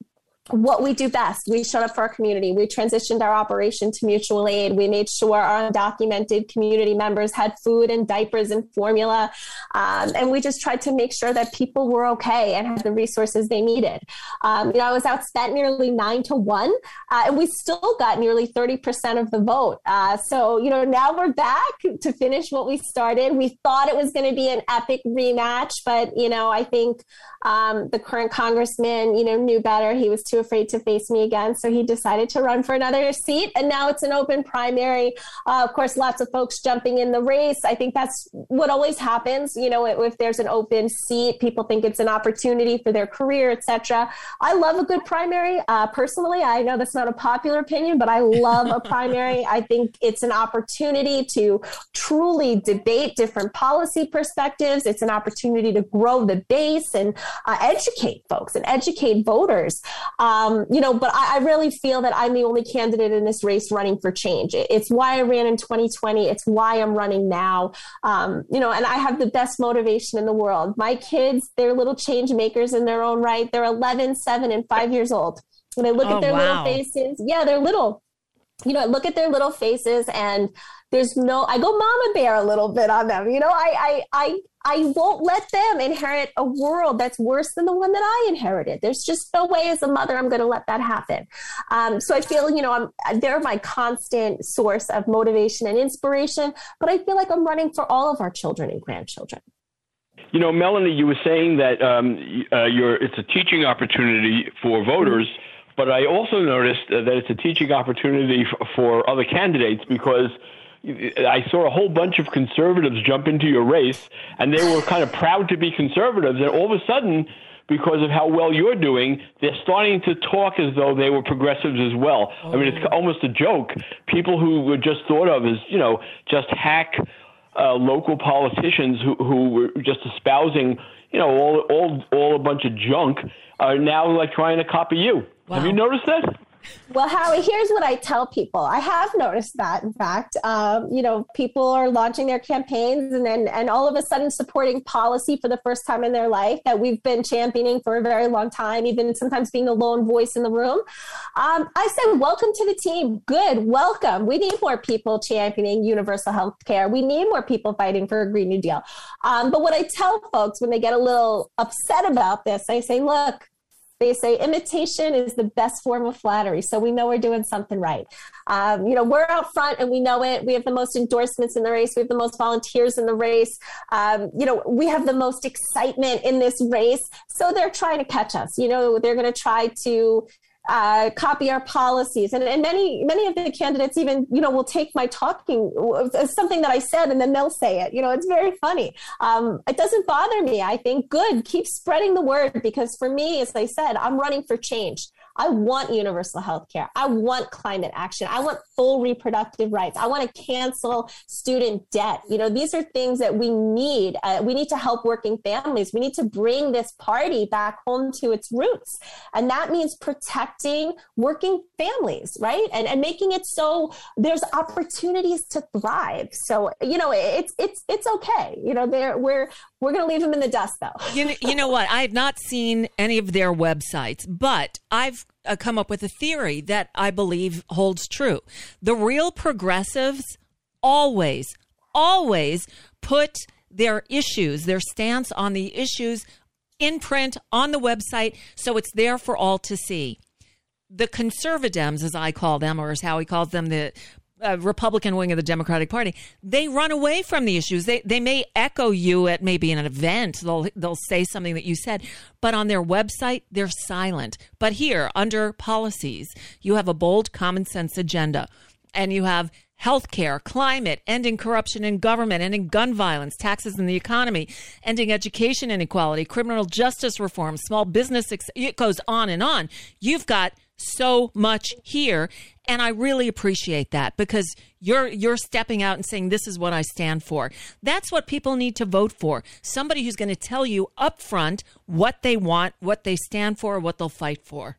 what we do best. We showed up for our community. We transitioned our operation to mutual aid. We made sure our undocumented community members had food and diapers and formula. Um, and we just tried to make sure that people were okay and had the resources they needed. Um, you know, I was outspent nearly nine to one, uh, and we still got nearly thirty percent of the vote. Uh, so, you know, now we're back to finish what we started. We thought it was going to be an epic rematch, but, you know, I think um, the current congressman, you know, knew better. He was too afraid to face me again. So he decided to run for another seat. And now it's an open primary. Uh, of course, lots of folks jumping in the race. I think that's what always happens. You know, if there's an open seat, people think it's an opportunity for their career, et cetera. I love a good primary. Uh, personally, I know that's not a popular opinion, but I love a primary. I think it's an opportunity to truly debate different policy perspectives. It's an opportunity to grow the base and uh, educate folks and educate voters. Um, you know, but I, I really feel that I'm the only candidate in this race running for change. It, it's why I ran in twenty twenty. It's why I'm running now. Um, you know, and I have the best motivation in the world. My kids, they're little change makers in their own right. They're eleven, seven, and five years old. When I look oh, at their wow. little faces, yeah, they're little. You know, I look at their little faces and there's no, I go mama bear a little bit on them. You know, I, I, I, I won't let them inherit a world that's worse than the one that I inherited. There's just no way as a mother I'm going to let that happen. Um, so I feel, you know, I'm, they're my constant source of motivation and inspiration, but I feel like I'm running for all of our children and grandchildren. You know, Melanie, you were saying that um, uh, you're, it's a teaching opportunity for voters, but I also noticed uh, that it's a teaching opportunity f- for other candidates, because I saw a whole bunch of conservatives jump into your race, and they were kind of proud to be conservatives, and all of a sudden, because of how well you're doing, they're starting to talk as though they were progressives as well. Oh. I mean, it's almost a joke. People who were just thought of as, you know, just hack uh, local politicians who, who were just espousing, you know, all, all, all a bunch of junk are now like trying to copy you. Wow. Have you noticed that? Well, Howie, here's what I tell people. I have noticed that, in fact, um, you know, people are launching their campaigns and then and all of a sudden supporting policy for the first time in their life that we've been championing for a very long time, even sometimes being the lone voice in the room. Um, I said, welcome to the team. Good. Welcome. We need more people championing universal health care. We need more people fighting for a Green New Deal. Um, but what I tell folks when they get a little upset about this, I say, look, they say imitation is the best form of flattery. So we know we're doing something right. Um, you know, we're out front and we know it. We have the most endorsements in the race. We have the most volunteers in the race. Um, you know, we have the most excitement in this race. So they're trying to catch us. You know, they're going to try to Uh, copy our policies. And, and many, many of the candidates even, you know, will take my talking as something that I said, and then they'll say it. You know, it's very funny. Um, it doesn't bother me. I think, good, keep spreading the word, because for me, as I said, I'm running for change. I want universal health care. I want climate action. I want full reproductive rights. I want to cancel student debt. You know, these are things that we need. Uh, we need to help working families. We need to bring this party back home to its roots. And that means protecting working families, right? And, and making it so there's opportunities to thrive. So, you know, it's, it's, it's okay. You know, they're, we're, we're going to leave them in the dust though. You know, you know what? I have not seen any of their websites, but I've uh, come up with a theory that I believe holds true. The real progressives always, always put their issues, their stance on the issues in print on the website, so it's there for all to see. The conservatives, as I call them, or as Howie calls them, the Uh, Republican wing of the Democratic Party, they run away from the issues. They they may echo you at maybe in an event. They'll they'll say something that you said, but on their website, they're silent. But here, under policies, you have a bold common sense agenda, and you have healthcare, climate, ending corruption in government, ending gun violence, taxes in the economy, ending education inequality, criminal justice reform, small business. Ex- it goes on and on. You've got so much here. And I really appreciate that, because you're you're stepping out and saying, this is what I stand for. That's what people need to vote for. Somebody who's going to tell you up front what they want, what they stand for, what they'll fight for.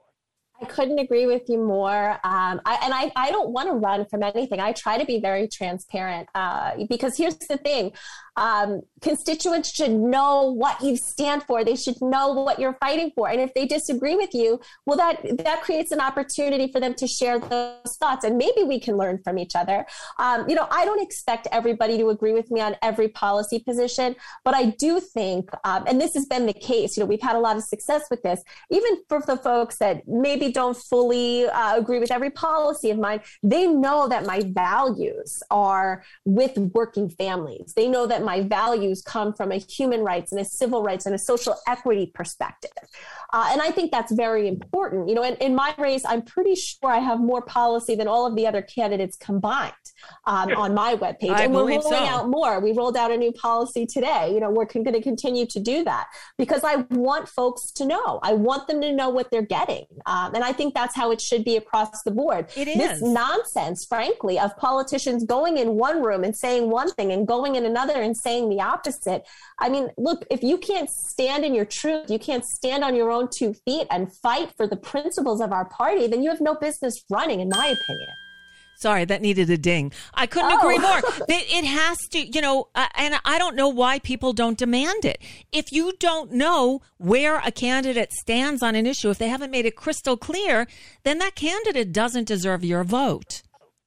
I couldn't agree with you more. Um, I, and I, I don't want to run from anything. I try to be very transparent uh, because here's the thing. Um, constituents should know what you stand for. They should know what you're fighting for. And if they disagree with you, well, that that creates an opportunity for them to share those thoughts. And maybe we can learn from each other. Um, you know, I don't expect everybody to agree with me on every policy position, but I do think, um, and this has been the case, you know, we've had a lot of success with this, even for the folks that maybe don't fully uh, agree with every policy of mine, they know that my values are with working families. They know that my values come from a human rights and a civil rights and a social equity perspective. Uh, and I think that's very important. You know, in, in my race, I'm pretty sure I have more policy than all of the other candidates combined um, on my webpage. I and we're rolling so. out more. We rolled out a new policy today. You know, we're going to continue to do that because I want folks to know. I want them to know what they're getting. Um, and I think that's how it should be across the board. It is. This nonsense, frankly, of politicians going in one room and saying one thing and going in another and saying the opposite. I mean, look, if you can't stand in your truth, you can't stand on your own two feet and fight for the principles of our party, then you have no business running, in my opinion. Sorry, that needed a ding. I couldn't oh. agree more. It, it has to, you know, uh, and I don't know why people don't demand it. If you don't know where a candidate stands on an issue, if they haven't made it crystal clear, then that candidate doesn't deserve your vote.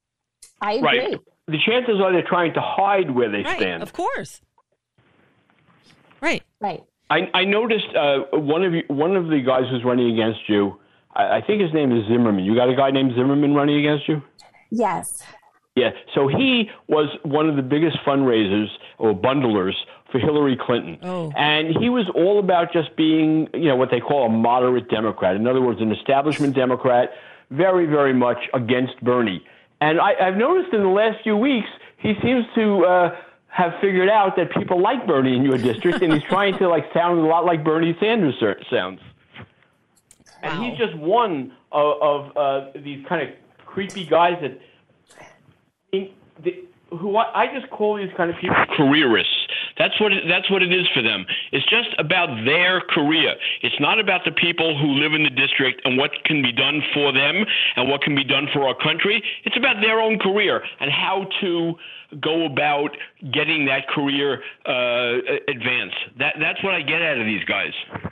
I agree. Right. The chances are they're trying to hide where they right, stand. Of course. Right. Right. I, I noticed uh, one of you, one of the guys who's running against you, I, I think his name is Zimmerman. You got a guy named Zimmerman running against you? Yes. Yeah. So he was one of the biggest fundraisers or bundlers for Hillary Clinton. Oh. And he was all about just being, you know, what they call a moderate Democrat. In other words, an establishment Democrat, very, very much against Bernie. And I, I've noticed in the last few weeks, he seems to uh, have figured out that people like Bernie in your district, and he's trying to like sound a lot like Bernie Sanders sounds. And Wow. he's just one of, of uh, these kind of creepy guys that, in, the, who I, I just call these kind of people careerists. That's what it, that's what it is for them. It's just about their career. It's not about the people who live in the district and what can be done for them and what can be done for our country. It's about their own career and how to go about getting that career uh, advanced. That that's what I get out of these guys.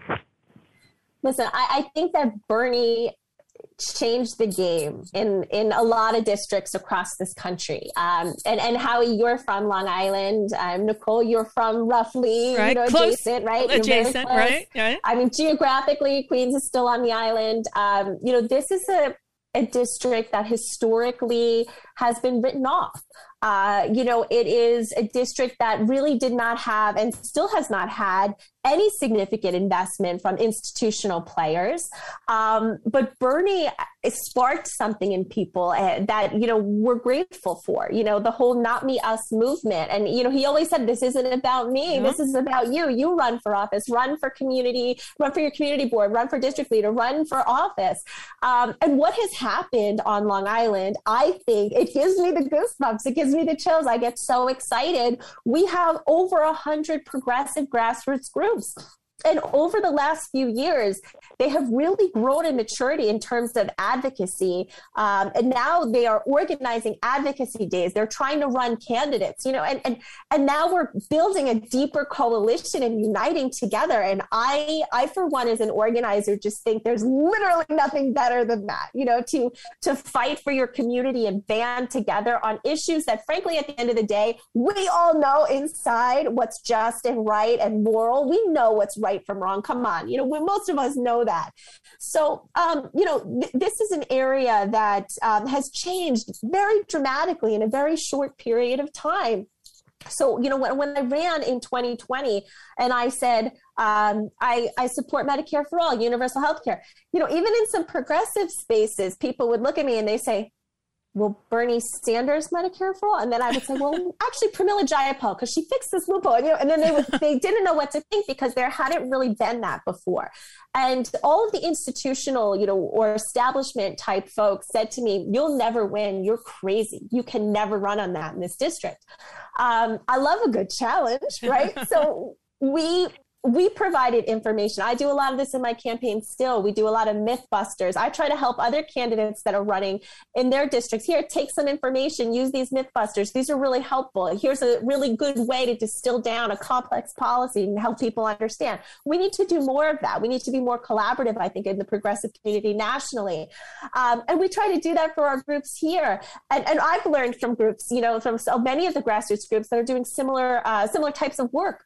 Listen, I, I think that Bernie changed the game in, in a lot of districts across this country. Um, and, and Howie, you're from Long Island. Um, Nicole, you're from roughly, right. you know, Close. adjacent, right? Adjacent, right? Right. I mean, geographically, Queens is still on the island. Um, you know, this is a, a district that historically has been written off. Uh, you know, it is a district that really did not have and still has not had any significant investment from institutional players. Um, but Bernie sparked something in people that, you know, we're grateful for, you know, the whole not me, us movement. And, you know, he always said, this isn't about me. Mm-hmm. This is about you. You run for office, run for community, run for your community board, run for district leader, run for office. Um, and what has happened on Long Island, I think it gives me the goosebumps. It gives me the chills. I get so excited. We have over a hundred progressive grassroots groups. And over the last few years, they have really grown in maturity in terms of advocacy. Um, and now they are organizing advocacy days. They're trying to run candidates, you know, and, and, and now we're building a deeper coalition and uniting together. And I, I, for one, as an organizer, just think there's literally nothing better than that, you know, to, to fight for your community and band together on issues that, frankly, at the end of the day, we all know inside what's just and right and moral. We know what's right from wrong. Come on. You know, we, most of us know that. So, um, you know, th- this is an area that um, has changed very dramatically in a very short period of time. So, you know, when, when I ran in twenty twenty and I said, um, I, I support Medicare for all, universal health care, you know, even in some progressive spaces, people would look at me and they say, well, Bernie Sanders Medicare for all? And then I would say, well, actually, Pramila Jayapal, because she fixed this loophole. You know, and then they would, they didn't know what to think because there hadn't really been that before. And all of the institutional, you know, or establishment type folks said to me, you'll never win. You're crazy. You can never run on that in this district. Um, I love a good challenge, right? So we... We provided information. I do a lot of this in my campaign still. We do a lot of myth busters. I try to help other candidates that are running in their districts. Here, take some information, use these myth busters. These are really helpful. Here's a really good way to distill down a complex policy and help people understand. We need to do more of that. We need to be more collaborative, I think, in the progressive community nationally. Um, and we try to do that for our groups here. And, and I've learned from groups, you know, from so many of the grassroots groups that are doing similar, uh, similar types of work.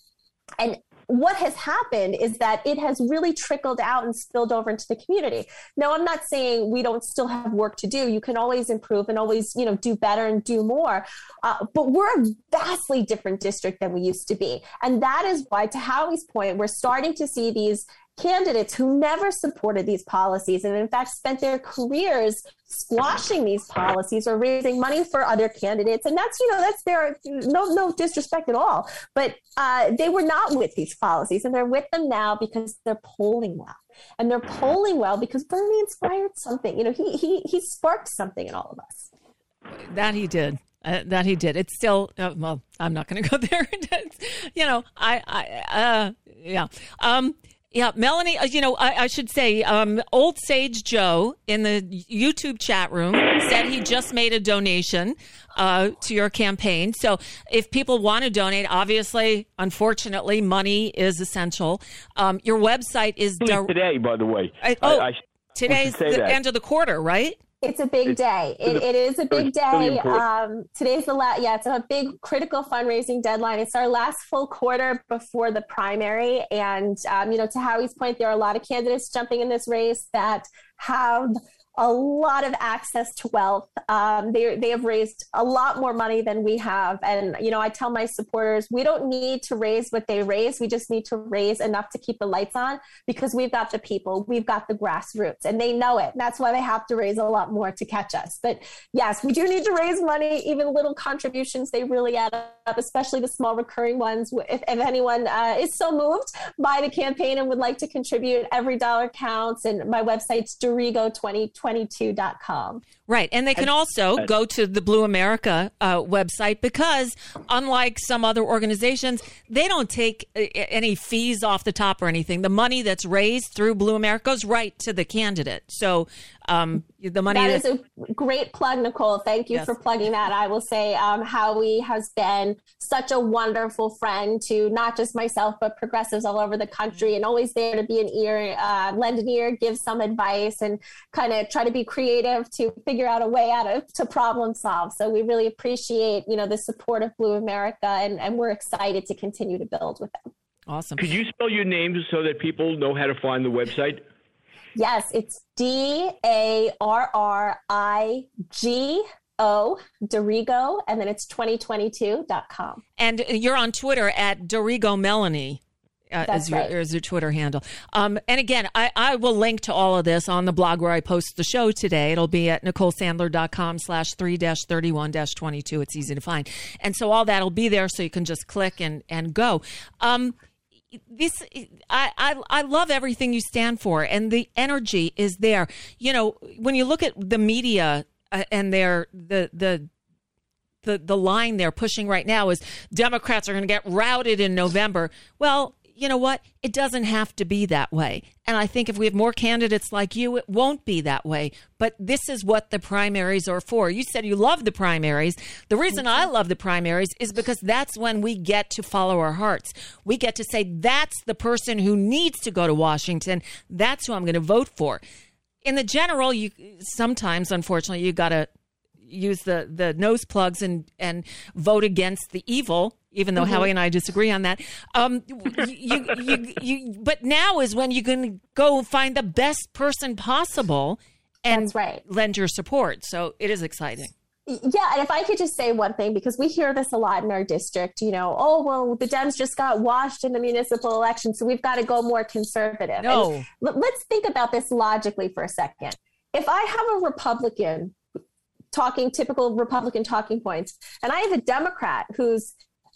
And what has happened is that it has really trickled out and spilled over into the community. Now, I'm not saying we don't still have work to do. You can always improve and always, you know, do better and do more. Uh, but we're a vastly different district than we used to be. And that is why, to Howie's point, we're starting to see these candidates who never supported these policies and in fact spent their careers squashing these policies or raising money for other candidates. And that's, you know, that's their, no, no disrespect at all, but uh, they were not with these policies and they're with them now because they're polling well. And they're polling well because Bernie inspired something. You know, he he he sparked something in all of us. That he did. Uh, that he did. It's still, uh, well, I'm not going to go there. you know, I, I, uh, yeah. Um, Yeah, Melanie, uh, you know, I, I should say, um, Old Sage Joe in the YouTube chat room said he just made a donation uh, to your campaign. So if people want to donate, obviously, unfortunately, money is essential. Um, your website is... Di- today, by the way. I, oh, I, I, today's the that. end of the quarter, right? It's a big it's, day. It, it is a big day. Really um, today's the last, yeah, it's a big critical fundraising deadline. It's our last full quarter before the primary. And, um, you know, to Howie's point, there are a lot of candidates jumping in this race that have a lot of access to wealth. Um, they they have raised a lot more money than we have. And, you know, I tell my supporters, we don't need to raise what they raise. We just need to raise enough to keep the lights on, because we've got the people, we've got the grassroots, and they know it. That's why they have to raise a lot more to catch us. But yes, we do need to raise money. Even little contributions, they really add up, especially the small recurring ones. If, if anyone uh, is so moved by the campaign and would like to contribute, every dollar counts. And my website's Dorigo twenty twenty-two dot com. Right. And they can also go to the Blue America uh, website, because unlike some other organizations, they don't take uh, any fees off the top or anything. The money that's raised through Blue America goes right to the candidate. So um, the money that that is a great plug, Nicole. Thank you yes. for plugging that. I will say um, Howie has been such a wonderful friend to not just myself, but progressives all over the country, and always there to be an ear, uh, lend an ear, give some advice, and kind of try to be creative to figure out a way out of to problem solve. So we really appreciate, you know, the support of Blue America, and, and we're excited to continue to build with them. Awesome. Could you spell your name so that people know how to find the website? Yes, it's D A R R I G O, Dorigo, and then it's twenty twenty-two dot com. And you're on Twitter at Dorigo Melanie. Uh, That's as your, right. as your Twitter handle. Um, and again, I, I will link to all of this on the blog where I post the show today. It'll be at NicoleSandler.com slash three dash thirty-one dash twenty-two. It's easy to find. And so all that'll be there, so you can just click and, and go. Um, this, I, I, I love everything you stand for, and the energy is there. You know, when you look at the media uh, and their, the, the, the, the line they're pushing right now is Democrats are going to get routed in November. Well, you know what? It doesn't have to be that way. And I think if we have more candidates like you, it won't be that way. But this is what the primaries are for. You said you love the primaries. The reason I love the primaries is because that's when we get to follow our hearts. We get to say, that's the person who needs to go to Washington. That's who I'm going to vote for. In the general, you sometimes, unfortunately, you got to use the, the nose plugs and, and vote against the evil, even though mm-hmm. Howie and I disagree on that. Um, you, you, you, but now is when you can go find the best person possible and That's right. lend your support. So it is exciting. Yeah, and if I could just say one thing, because we hear this a lot in our district, you know, oh, well, the Dems just got washed in the municipal election, so we've got to go more conservative. No. And let's think about this logically for a second. If I have a Republican talking typical Republican talking points, and I have a Democrat who's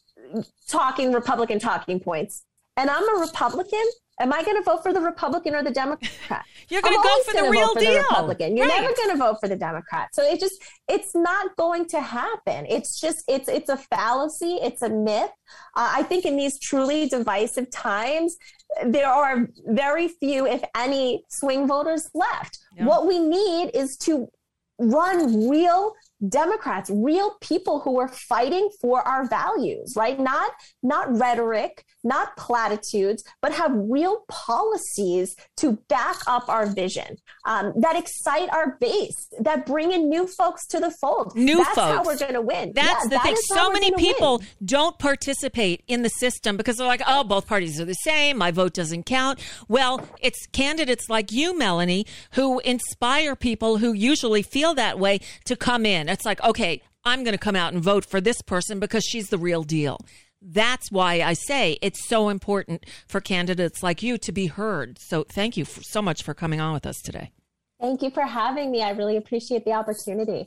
talking Republican talking points, and I'm a Republican, am I going to vote for the Republican or the Democrat? You're going to go for the real vote for deal. The Republican. You're right. never going to vote for the Democrat. So it just, it's not going to happen. It's just, it's, it's a fallacy. It's a myth. Uh, I think in these truly divisive times, there are very few, if any, swing voters left. Yeah. What we need is to run real Democrats, real people who are fighting for our values, right? Not, not rhetoric, not platitudes, but have real policies to back up our vision, um, that excite our base, that bring in new folks to the fold. New That's folks. That's how we're going to win. That's yeah, the that thing. So many people win. don't participate in the system because they're like, oh, both parties are the same. My vote doesn't count. Well, it's candidates like you, Melanie, who inspire people who usually feel that way to come in. It's like, okay, I'm going to come out and vote for this person because she's the real deal. That's why I say it's so important for candidates like you to be heard. So thank you for, so much for coming on with us today. Thank you for having me. I really appreciate the opportunity.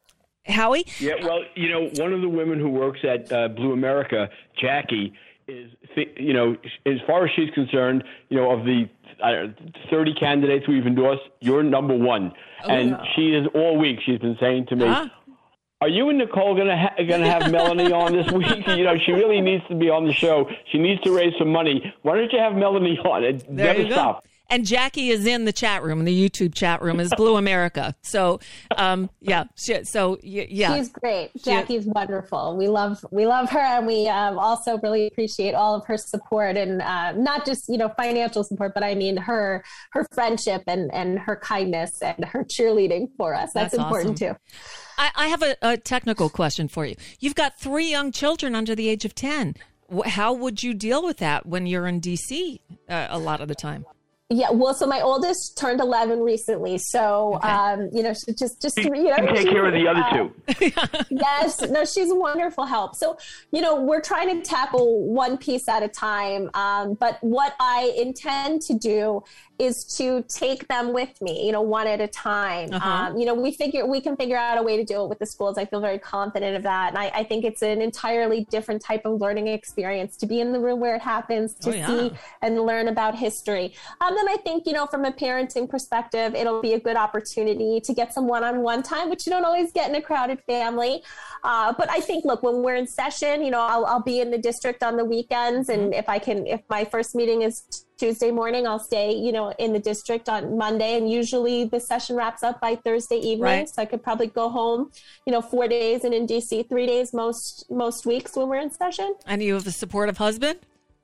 Howie? Yeah, well, you know, one of the women who works at uh, Blue America, Jackie, is, you know, as far as she's concerned, you know, of the uh, thirty candidates we've endorsed, you're number one. Oh, and no. she is all week, she's been saying to me, huh? Are you and Nicole going to ha- going to have Melanie on this week? You know, she really needs to be on the show. She needs to raise some money. Why don't you have Melanie on? It there never stop. And Jackie is in the chat room, in the YouTube chat room, is Blue America. So, um, yeah, she, so yeah, she's great. Jackie's she, wonderful. We love we love her, and we um, also really appreciate all of her support, and uh, not just you know financial support, but I mean her her friendship and and her kindness and her cheerleading for us. That's, That's important awesome. too. I, I have a, a technical question for you. You've got three young children under the age of ten. How would you deal with that when you're in D C uh, a lot of the time? Yeah, well, so my oldest turned eleven recently, so okay. um, you know, she just just you know, can take care of the other uh, two. Yes, no, she's a wonderful help. So you know, we're trying to tackle one piece at a time. Um, but what I intend to do is to take them with me, you know, one at a time. Uh-huh. Um, you know, we figure we can figure out a way to do it with the schools. I feel very confident of that, and I, I think it's an entirely different type of learning experience to be in the room where it happens, to oh, yeah. see and learn about history. Um, then I think, you know, from a parenting perspective, it'll be a good opportunity to get some one-on-one time, which you don't always get in a crowded family. Uh, but I think, look, when we're in session, you know, I'll, I'll be in the district on the weekends, and if I can, if my first meeting is Tuesday morning, I'll stay, you know, in the district on Monday. And usually the session wraps up by Thursday evening. Right. So I could probably go home, you know, four days and in D C, three days most, most weeks when we're in session. And you have a supportive husband?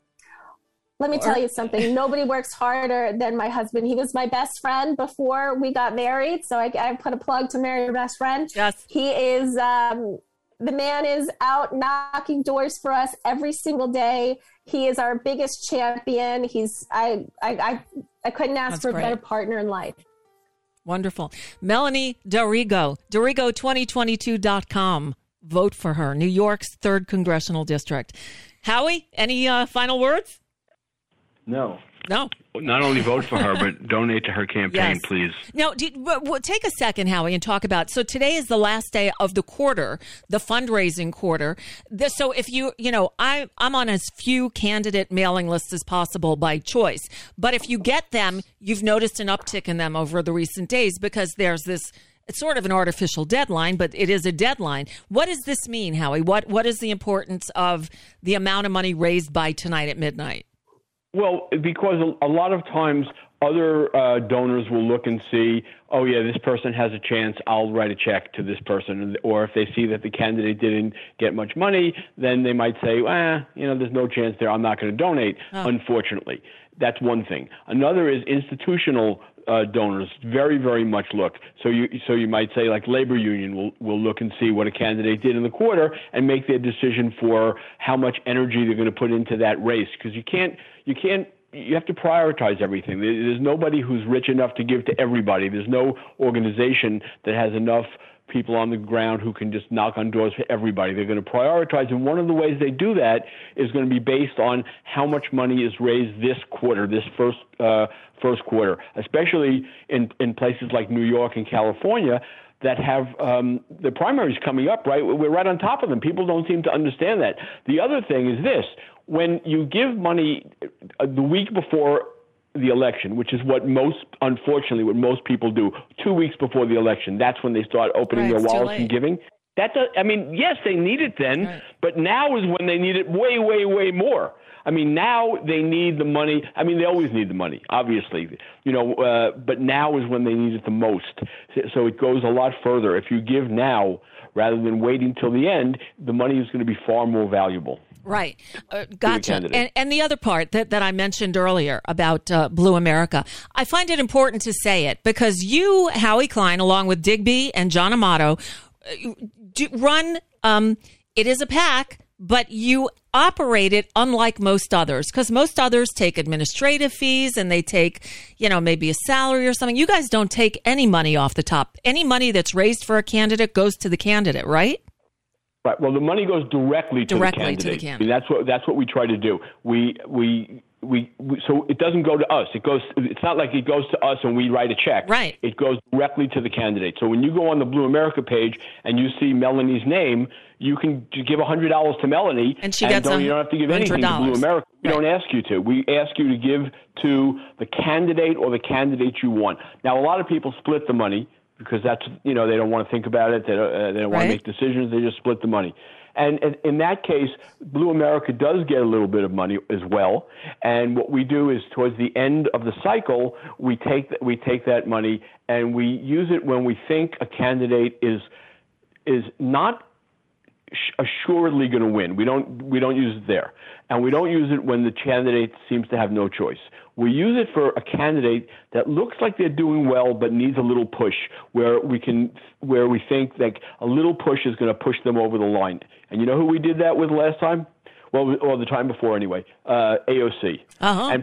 Let me or- tell you something. Nobody works harder than my husband. He was my best friend before we got married. So I, I put a plug to marry your best friend. Yes. He is, um, the man is out knocking doors for us every single day. He is our biggest champion. He's I I I, I couldn't ask That's for great. a better partner in life. Wonderful. Melanie D'Arrigo, D'Arrigo twenty twenty-two dot com. Vote for her, New York's third congressional district. Howie, any uh, final words? No. No. Not only vote for her, but donate to her campaign, yes. please. Now, do, well, take a second, Howie, and talk about, so today is the last day of the quarter, the fundraising quarter. The, so if you, you know, I, I'm on as few candidate mailing lists as possible by choice. But if you get them, you've noticed an uptick in them over the recent days because there's this, it's sort of an artificial deadline, but it is a deadline. What does this mean, Howie? What What is the importance of the amount of money raised by tonight at midnight? Well, because a lot of times other uh, donors will look and see, oh, yeah, this person has a chance, I'll write a check to this person. Or if they see that the candidate didn't get much money, then they might say, eh, you know, there's no chance there, I'm not going to donate, oh. unfortunately. That's one thing. Another is institutional uh, donors very, very much look. So you so you might say like labor union will, will look and see what a candidate did in the quarter and make their decision for how much energy they're going to put into that race. Because you can't you can't you have to prioritize everything. There's nobody who's rich enough to give to everybody. There's no organization that has enough people on the ground who can just knock on doors for everybody. They're going to prioritize, and one of the ways they do that is going to be based on how much money is raised this quarter, this first uh, first quarter, especially in, in places like New York and California that have um, the primaries coming up, right? We're right on top of them. People don't seem to understand that. The other thing is this. When you give money uh, the week before the election, which is what most, unfortunately, what most people do, two weeks before the election, that's when they start opening right, their wallets and giving. That's a, I mean, yes, they need it then, right. but now is when they need it way, way, way more. I mean, now they need the money. I mean, they always need the money, obviously, you know, uh, but now is when they need it the most. So it goes a lot further. If you give now rather than waiting till the end, the money is going to be far more valuable. Right. Uh, gotcha. And, and the other part that, that I mentioned earlier about uh, Blue America, I find it important to say it because you, Howie Klein, along with Digby and John Amato, do run, um, it is a PAC, but you operate it unlike most others because most others take administrative fees and they take, you know, maybe a salary or something. You guys don't take any money off the top. Any money that's raised for a candidate goes to the candidate, right? Right. Well, the money goes directly to directly the candidate. To the candidate. I mean, that's what that's what we try to do. We we. We, we so it doesn't go to us. It goes. It's not like it goes to us and we write a check. Right. It goes directly to the candidate. So when you go on the Blue America page and you see Melanie's name, you can give a hundred dollars to Melanie, and she and gets don't, you don't have to give anything to Blue America. We right. don't ask you to. We ask you to give to the candidate or the candidate you want. Now, a lot of people split the money because that's you know they don't want to think about it. They don't, uh, they don't want right. to make decisions. They just split the money. And in that case, Blue America does get a little bit of money as well. And what we do is towards the end of the cycle, we take we take that money and we use it when we think a candidate is is not assuredly going to win. We don't we don't use it there. And we don't use it when the candidate seems to have no choice. We use it for a candidate that looks like they're doing well but needs a little push, where we can where we think that a little push is going to push them over the line. And you know who we did that with last time? Well, or the time before anyway, uh, A O C. Uh-huh. And people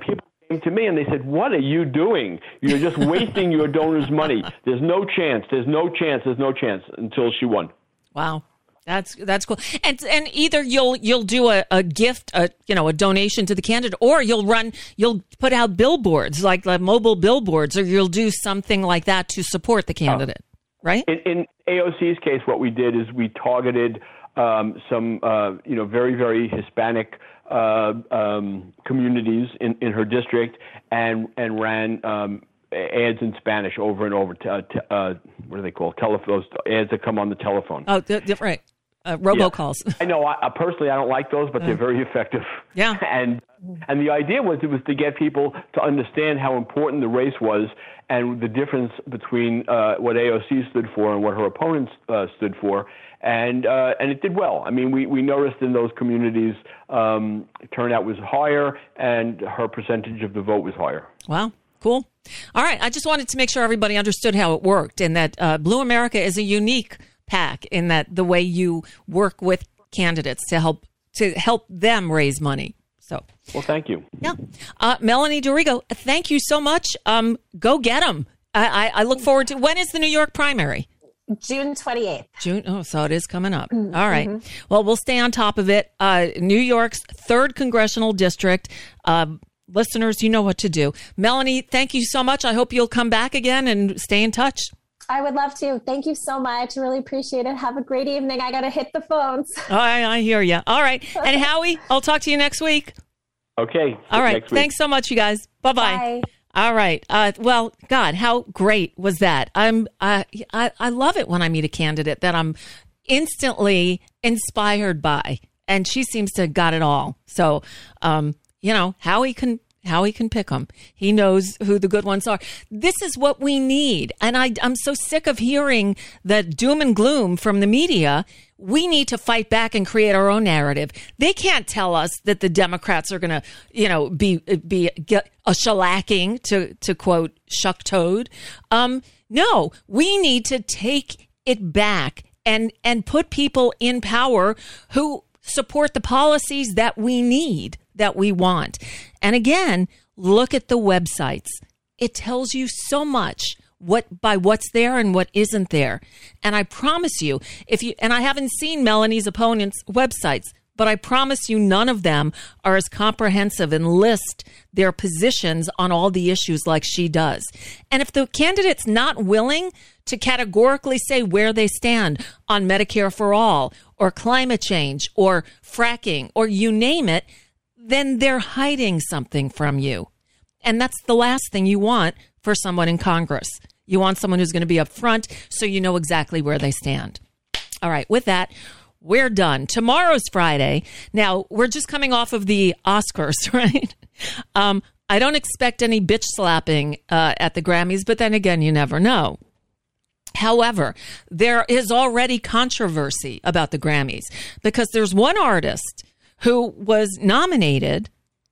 came to me and they said, "What are you doing? You're just wasting your donors' money. There's no chance. There's no chance. There's no chance," until she won. Wow. That's that's cool. And and either you'll you'll do a, a gift, a you know, a donation to the candidate, or you'll run you'll put out billboards, like, like mobile billboards, or you'll do something like that to support the candidate, uh, right? In, in A O C's case, what we did is we targeted um, some uh, you know very very Hispanic uh, um, communities in, in her district, and and ran um, ads in Spanish over and over. To, uh, to, uh, what do they call telephone ads that come on the telephone? Oh, right. Uh, robocalls. Yeah. I know. I, I personally, I don't like those, but they're very effective. Yeah. And and the idea was it was to get people to understand how important the race was and the difference between uh, what A O C stood for and what her opponents uh, stood for. And uh, and it did well. I mean, we, we noticed in those communities um, turnout was higher and her percentage of the vote was higher. Wow. Cool. All right. I just wanted to make sure everybody understood how it worked, and that uh, Blue America is a unique PAC in that the way you work with candidates to help to help them raise money. So, well, thank you. Yeah, uh, Melanie Dorigo, thank you so much. Um, go get them. I, I, I look forward to. When is the New York primary? June twenty-eighth. June. Oh, so it is coming up. All right. Mm-hmm. Well, we'll stay on top of it. Uh, New York's third congressional district. Uh, listeners, you know what to do. Melanie, thank you so much. I hope you'll come back again and stay in touch. I would love to. Thank you so much. Really appreciate it. Have a great evening. I got to hit the phones. I, I hear you. All right. And Howie, I'll talk to you next week. Okay. All right. Thanks so much, you guys. Bye-bye. Bye. All right. Uh, well, God, how great was that? I'm, uh, I, I love it when I meet a candidate that I'm instantly inspired by, and she seems to have got it all. So, um, you know, Howie can Howie can pick them. He knows who the good ones are. This is what we need. And I, I'm so sick of hearing the doom and gloom from the media. We need to fight back and create our own narrative. They can't tell us that the Democrats are going to, you know, be, be, get a shellacking, to, to quote Shuck Toad. Um, no, we need to take it back and, and put people in power who support the policies that we need, that we want. And again, look at the websites. It tells you so much what by what's there and what isn't there. And I promise you, if you and I haven't seen Melanie's opponents' websites, but I promise you none of them are as comprehensive and list their positions on all the issues like she does. And if the candidate's not willing to categorically say where they stand on Medicare for all or climate change or fracking or you name it, then they're hiding something from you. And that's the last thing you want for someone in Congress. You want someone who's going to be up front so you know exactly where they stand. All right, with that, we're done. Tomorrow's Friday. Now, we're just coming off of the Oscars, right? Um, I don't expect any bitch slapping uh, at the Grammys, but then again, you never know. However, there is already controversy about the Grammys because there's one artist who was nominated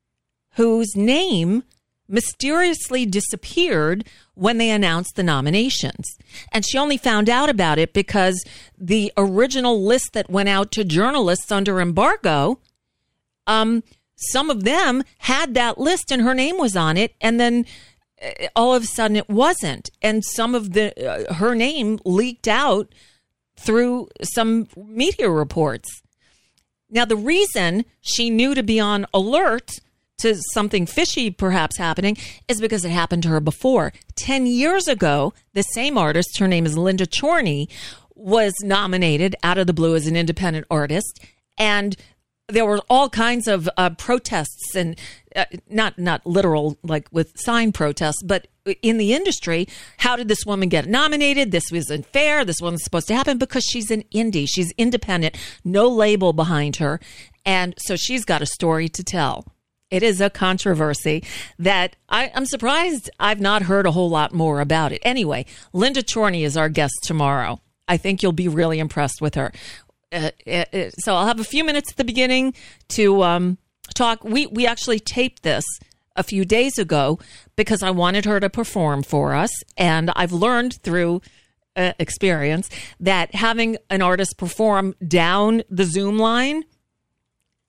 whose name mysteriously disappeared when they announced the nominations. And she only found out about it because the original list that went out to journalists under embargo, um, some of them had that list and her name was on it. And then all of a sudden it wasn't. And some of the uh, her name leaked out through some media reports. Now, the reason she knew to be on alert to something fishy perhaps happening is because it happened to her before. Ten years ago, the same artist, her name is Linda Chorney, was nominated out of the blue as an independent artist. And there were all kinds of uh, protests and uh, not not literal, like with sign protests, but in the industry. How did this woman get nominated? This wasn't fair. This wasn't supposed to happen because she's an indie. She's independent, no label behind her. And so she's got a story to tell. It is a controversy that I, I'm surprised I've not heard a whole lot more about it. Anyway, Linda Chorney is our guest tomorrow. I think you'll be really impressed with her. Uh, uh, so I'll have a few minutes at the beginning to um, talk. We we actually taped this a few days ago because I wanted her to perform for us. And I've learned through uh, experience that having an artist perform down the Zoom line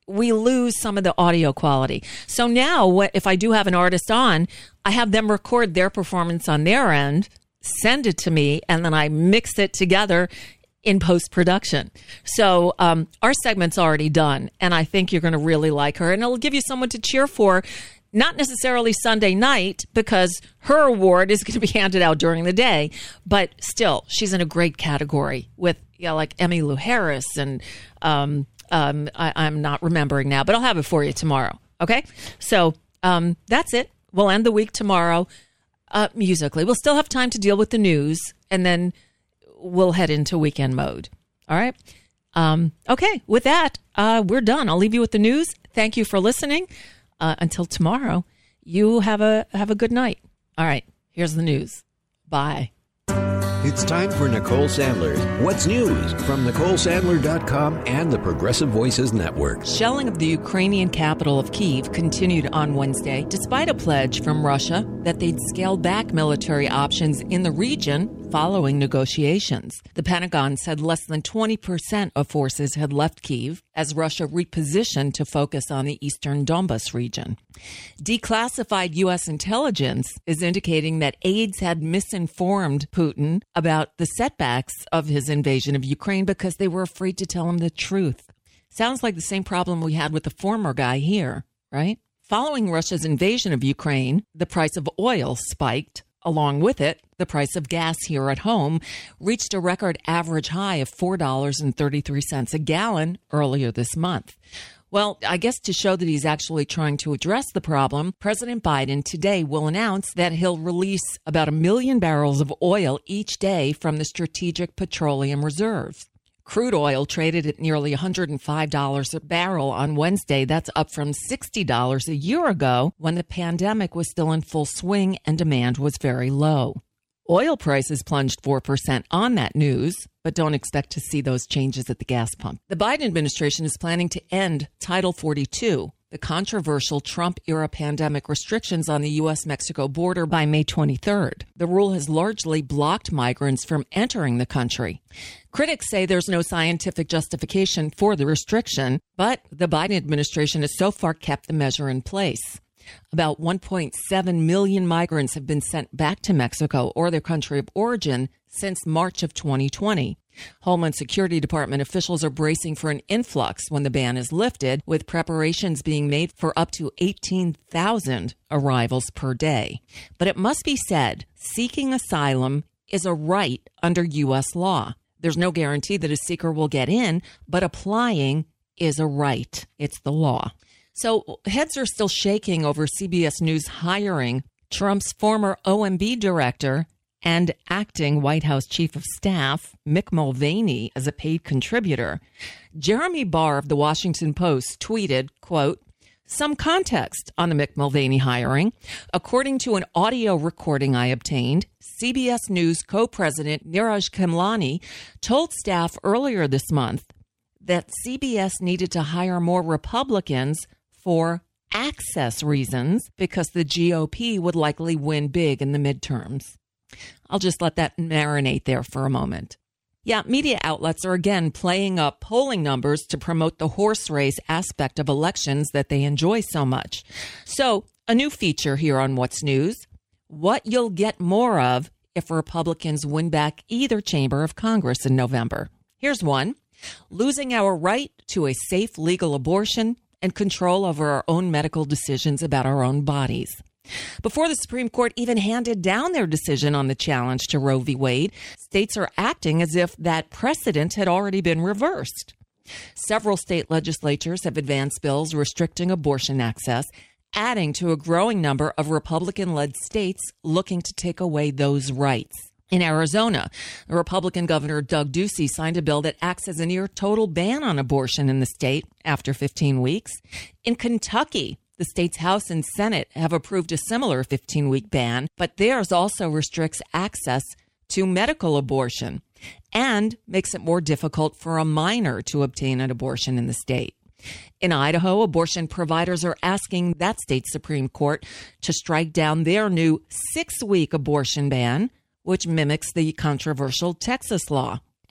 we lose some of the audio quality. So now what, if I do have an artist on, I have them record their performance on their end, send it to me, and then I mix it together in post-production. So um, our segment's already done, and I think you're going to really like her, and it'll give you someone to cheer for, not necessarily Sunday night, because her award is going to be handed out during the day, but still, she's in a great category with, you know, like Emmylou Harris, and um, um, I, I'm not remembering now, but I'll have it for you tomorrow, okay? So um, that's it. We'll end the week tomorrow uh, musically. We'll still have time to deal with the news, and then we'll head into weekend mode. All right. Um, okay. With that, uh, we're done. I'll leave you with the news. Thank you for listening. Uh, until tomorrow, you have a have a good night. All right. Here's the news. Bye. It's time for Nicole Sandler's What's News from Nicole Sandler dot com and the Progressive Voices Network. Shelling of the Ukrainian capital of Kyiv continued on Wednesday, despite a pledge from Russia that they'd scale back military options in the region following negotiations. The Pentagon said less than twenty percent of forces had left Kyiv as Russia repositioned to focus on the eastern Donbas region. Declassified U S intelligence is indicating that aides had misinformed Putin about the setbacks of his invasion of Ukraine because they were afraid to tell him the truth. Sounds like the same problem we had with the former guy here, right? Following Russia's invasion of Ukraine, the price of oil spiked. Along with it, the price of gas here at home reached a record average high of four dollars and thirty-three cents a gallon earlier this month. Well, I guess to show that he's actually trying to address the problem, President Biden today will announce that he'll release about a million barrels of oil each day from the Strategic Petroleum Reserves. Crude oil traded at nearly one hundred five dollars a barrel on Wednesday. That's up from sixty dollars a year ago when the pandemic was still in full swing and demand was very low. Oil prices plunged four percent on that news, but don't expect to see those changes at the gas pump. The Biden administration is planning to end Title forty-two, the controversial Trump-era pandemic restrictions on the U S Mexico border, by May twenty-third. The rule has largely blocked migrants from entering the country. Critics say there's no scientific justification for the restriction, but the Biden administration has so far kept the measure in place. About one point seven million migrants have been sent back to Mexico or their country of origin since March of twenty twenty. Homeland Security Department officials are bracing for an influx when the ban is lifted, with preparations being made for up to eighteen thousand arrivals per day. But it must be said, seeking asylum is a right under U S law. There's no guarantee that a seeker will get in, but applying is a right. It's the law. So heads are still shaking over C B S News hiring Trump's former O M B director and acting White House Chief of Staff, Mick Mulvaney, as a paid contributor. Jeremy Barr of The Washington Post tweeted, quote, "Some context on the Mick Mulvaney hiring. According to an audio recording I obtained, C B S News co-president Niraj Khemlani told staff earlier this month that C B S needed to hire more Republicans for access reasons because the G O P would likely win big in the midterms." I'll just let that marinate there for a moment. Yeah, media outlets are again playing up polling numbers to promote the horse race aspect of elections that they enjoy so much. So, a new feature here on What's News: what you'll get more of if Republicans win back either chamber of Congress in November. Here's one: losing our right to a safe legal abortion and control over our own medical decisions about our own bodies. Before the Supreme Court even handed down their decision on the challenge to Roe v. Wade, states are acting as if that precedent had already been reversed. Several state legislatures have advanced bills restricting abortion access, adding to a growing number of Republican-led states looking to take away those rights. In Arizona, the Republican Governor Doug Ducey signed a bill that acts as a near total ban on abortion in the state after fifteen weeks. In Kentucky, the state's House and Senate have approved a similar fifteen-week ban, but theirs also restricts access to medical abortion and makes it more difficult for a minor to obtain an abortion in the state. In Idaho, abortion providers are asking that state's Supreme Court to strike down their new six-week abortion ban, which mimics the controversial Texas law.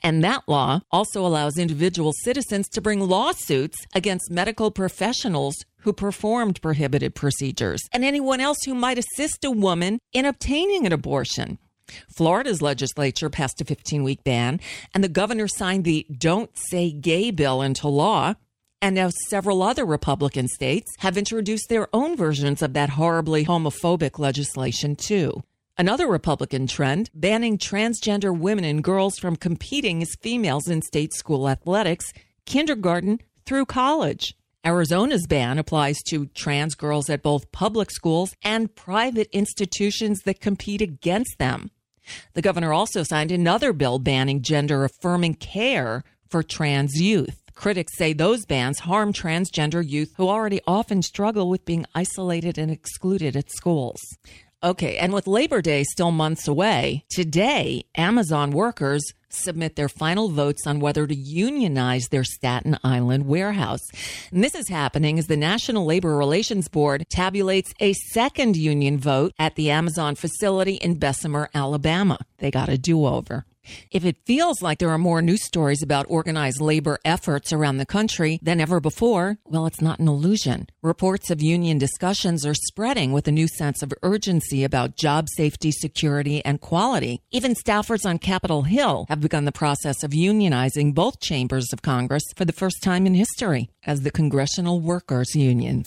And that law also allows individual citizens to bring lawsuits against medical professionals who performed prohibited procedures and anyone else who might assist a woman in obtaining an abortion. Florida's legislature passed a fifteen-week ban, and the governor signed the Don't Say Gay bill into law. And now several other Republican states have introduced their own versions of that horribly homophobic legislation, too. Another Republican trend, banning transgender women and girls from competing as females in state school athletics, kindergarten through college. Arizona's ban applies to trans girls at both public schools and private institutions that compete against them. The governor also signed another bill banning gender-affirming care for trans youth. Critics say those bans harm transgender youth who already often struggle with being isolated and excluded at schools. Okay, and with Labor Day still months away, today, Amazon workers submit their final votes on whether to unionize their Staten Island warehouse. And this is happening as the National Labor Relations Board tabulates a second union vote at the Amazon facility in Bessemer, Alabama. They got a do-over. If it feels like there are more news stories about organized labor efforts around the country than ever before, well, it's not an illusion. Reports of union discussions are spreading with a new sense of urgency about job safety, security, and quality. Even staffers on Capitol Hill have begun the process of unionizing both chambers of Congress for the first time in history as the Congressional Workers Union.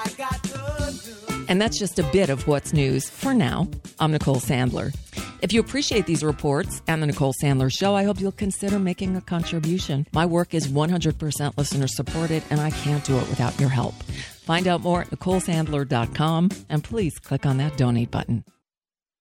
And that's just a bit of what's news for now. I'm Nicole Sandler. If you appreciate these reports and the Nicole Sandler Show, I hope you'll consider making a contribution. My work is one hundred percent listener supported, and I can't do it without your help. Find out more at nicole sandler dot com, and please click on that donate button.